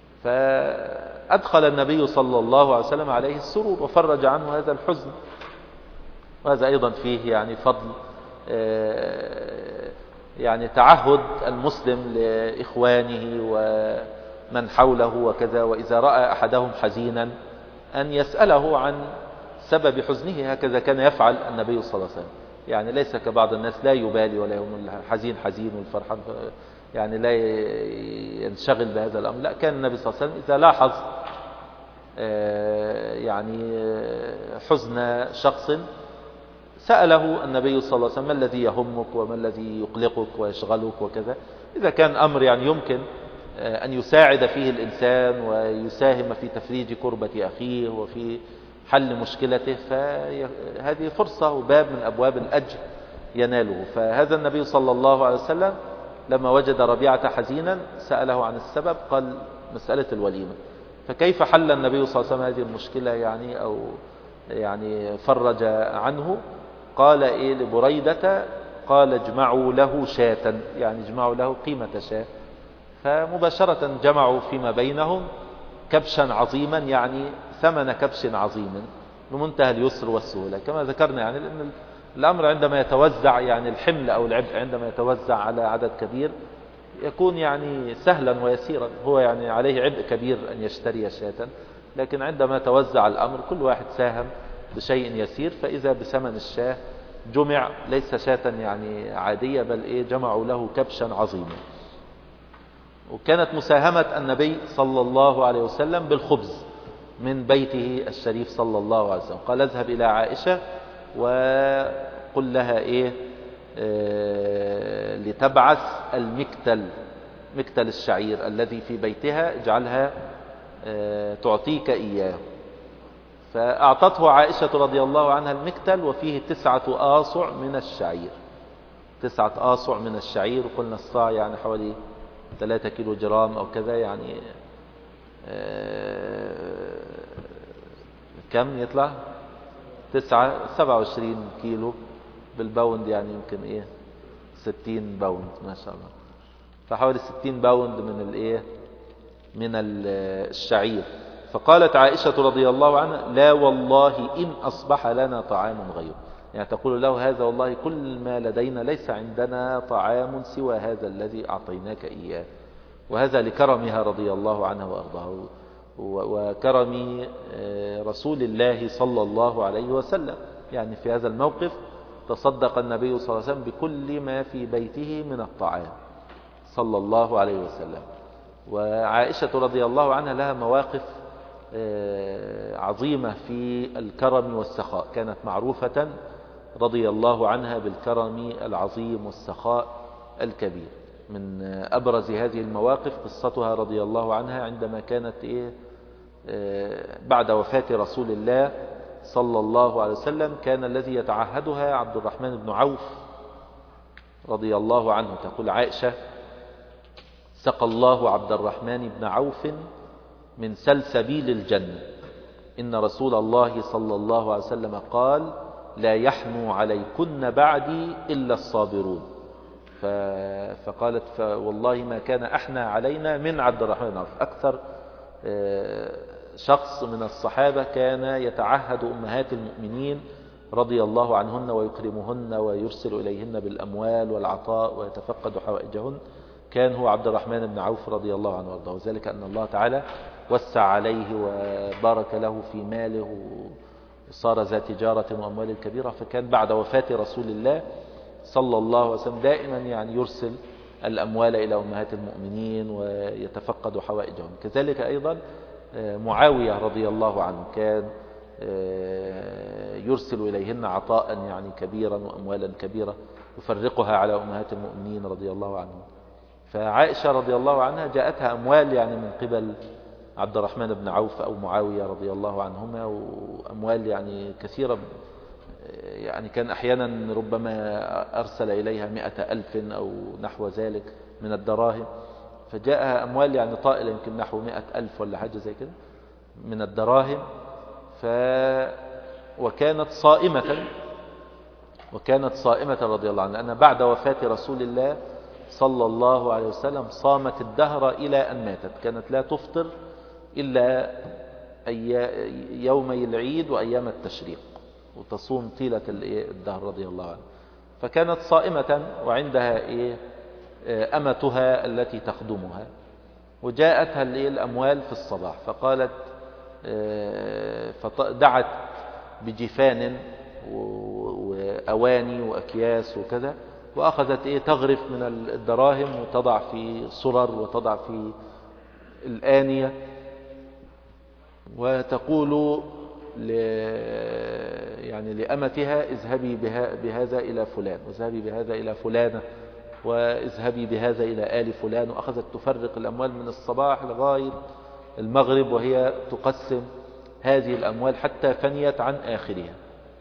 فأدخل النبي صلى الله عليه وسلم عليه السرور وفرج عنه هذا الحزن. وهذا أيضا فيه يعني فضل يعني تعهد المسلم لإخوانه ومن حوله وكذا، وإذا رأى أحدهم حزينا أن يسأله عن سبب حزنه، هكذا كان يفعل النبي صلى الله عليه وسلم. يعني ليس كبعض الناس لا يبالي ولا يوم الحزين حزين والفرحان يعني لا ينشغل بهذا الأمر، لا، كان النبي صلى الله عليه وسلم إذا لاحظ يعني حزن شخص سأله النبي صلى الله عليه وسلم ما الذي يهمك وما الذي يقلقك ويشغلك وكذا. إذا كان أمر يعني يمكن أن يساعد فيه الإنسان ويساهم في تفريج كربة أخيه وفي حل مشكلته، فهذه فرصة وباب من أبواب الأجر يناله. فهذا النبي صلى الله عليه وسلم لما وجد ربيعة حزينا سأله عن السبب، قال مسألة الوليمة. فكيف حل النبي صلى الله عليه وسلم هذه المشكلة يعني أو يعني فرج عنه؟ قال إيه لبريدة، قال اجمعوا له شاة، يعني اجمعوا له قيمة شاة. فمباشرة جمعوا فيما بينهم كبشا عظيما، يعني ثمن كبش عظيم بمنتهى اليسر والسهولة. كما ذكرنا يعني لأن الأمر عندما يتوزع يعني الحمل أو العبء عندما يتوزع على عدد كبير يكون يعني سهلا ويسيرا، هو يعني عليه عبء كبير أن يشتري شاة، لكن عندما توزع الأمر كل واحد ساهم بشيء يسير، فإذا بثمن الشاه جمع ليس شاة يعني عادية، بل إيه جمعوا له كبشا عظيما. وكانت مساهمة النبي صلى الله عليه وسلم بالخبز من بيته الشريف صلى الله عليه وسلم. قال اذهب إلى عائشة وقل لها إيه آه لتبعث المكتل، مكتل الشعير الذي في بيتها اجعلها آه تعطيك إياه. فأعطته عائشة رضي الله عنها المكتل وفيه تسعة آصع من الشعير، تسعة آصع من الشعير، وقلنا الصاع يعني حوالي ثلاثة كيلو جرام أو كذا، يعني آه كم يطلع تسعة سبعة وعشرين كيلو بالباوند، يعني يمكن إيه ستين باوند ما شاء الله، فحوالي ستين باوند من الإيه من الشعير. فقالت عائشة رضي الله عنها لا والله إن أصبح لنا طعام غيره، يعني تقول له هذا والله كل ما لدينا ليس عندنا طعام سوى هذا الذي أعطيناك إياه. وهذا لكرمها رضي الله عنها وأرضاه وكرم رسول الله صلى الله عليه وسلم. يعني في هذا الموقف تصدق النبي صلى الله عليه وسلم بكل ما في بيته من الطعام صلى الله عليه وسلم. وعائشة رضي الله عنها لها مواقف عظيمة في الكرم والسخاء، كانت معروفة رضي الله عنها بالكرم العظيم والسخاء الكبير. من أبرز هذه المواقف قصتها رضي الله عنها عندما كانت إيه بعد وفاة رسول الله صلى الله عليه وسلم، كان الذي يتعهدها عبد الرحمن بن عوف رضي الله عنه. تقول عائشة سقى الله عبد الرحمن بن عوف من سلسبيل الجنة، إن رسول الله صلى الله عليه وسلم قال لا يحنو عليكن بعدي إلا الصابرون. فقالت فوالله ما كان أحنى علينا من عبد الرحمن بن عوف. أكثر شخص من الصحابة كان يتعهد أمهات المؤمنين رضي الله عنهن ويكرمهن ويرسل إليهن بالأموال والعطاء ويتفقد حوائجهن، كان هو عبد الرحمن بن عوف رضي الله عنه وارضاه. وذلك أن الله تعالى وسع عليه وبارك له في ماله وصار ذا تجارة وأموال كبيرة، فكان بعد وفاة رسول الله صلى الله عليه وسلم دائما يعني يرسل الأموال إلى أمهات المؤمنين ويتفقد حوائجهم. كذلك أيضا معاوية رضي الله عنه كان يرسل إليهن عطاء يعني كبيرا وأموالا كبيرة يفرقها على أمهات المؤمنين رضي الله عنهم. فعائشة رضي الله عنها جاءتها أموال يعني من قبل عبد الرحمن بن عوف أو معاوية رضي الله عنهما، وأموال يعني كثيرة، يعني كان أحيانا ربما أرسل إليها مئة ألف أو نحو ذلك من الدراهم، فجاءها أموال يعني طائلة يمكن نحو مئة ألف ولا حاجة زي كده من الدراهم. ف وكانت صائمة وكانت صائمة رضي الله عنها، لأن بعد وفاة رسول الله صلى الله عليه وسلم صامت الدهر إلى أن ماتت، كانت لا تفطر إلا يومي العيد وأيام التشريق، وتصوم طيلة الدهر رضي الله عنها. فكانت صائمة وعندها إيه أمتها التي تخدمها، وجاءتها الأموال في الصباح، فقالت فدعت بجفان وأواني وأكياس وكذا، وأخذت إيه تغرف من الدراهم وتضع في صرر وتضع في الآنية، وتقول ل... يعني لأمتها اذهبي بها بهذا إلى فلان، واذهبي بهذا إلى فلانة، واذهبي بهذا إلى آل فلان، وأخذت تفرق الأموال من الصباح لغاية المغرب وهي تقسم هذه الأموال حتى فنيت عن آخرها.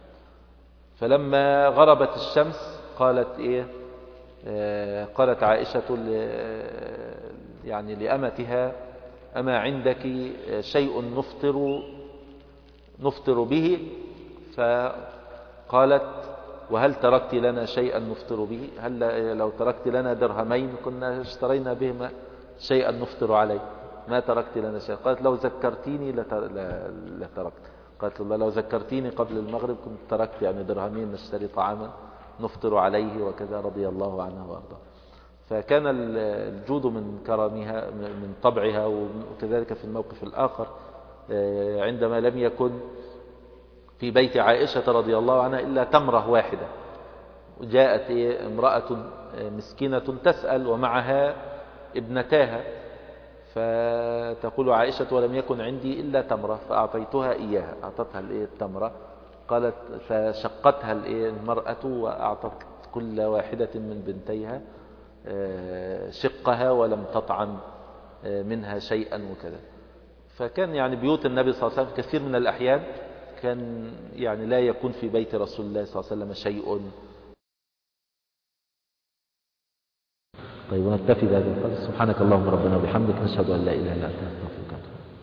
فلما غربت الشمس قالت إيه آه قالت عائشة ل... يعني لأمتها أما عندك شيء نفطر نفطر به؟ فقالت وهل تركت لنا شيئا نفطر به؟ هل لو تركت لنا درهمين كنا اشترينا بهما شيئا نفطر عليه، ما تركت لنا شيئا. قالت لو ذكرتيني لتركت. قالت لو ذكرتيني قبل المغرب كنت تركت يعني درهمين نشتري طعاما نفطر عليه وكذا، رضي الله عنها وارضاها. فكان الجود من كرمها من طبعها. وكذلك في الموقف الآخر عندما لم يكن في بيت عائشة رضي الله عنها إلا تمرة واحدة، وجاءت امرأة مسكينة تسأل ومعها ابنتاها، فتقول عائشة ولم يكن عندي إلا تمرة فأعطيتها إياها، أعطتها التمرة. قالت فشقتها المرأة وأعطت كل واحدة من بنتيها شقها ولم تطعم منها شيئا وكذا. فكان يعني بيوت النبي صلى الله عليه وسلم كثير من الأحيان كان يعني لا يكون في بيت رسول الله صلى الله عليه وسلم شيء. طيب ونكتفي بهذا القدر. سبحانك اللهم ربنا وبحمدك، نشهد أن لا إله إلا أنت نستغفرك.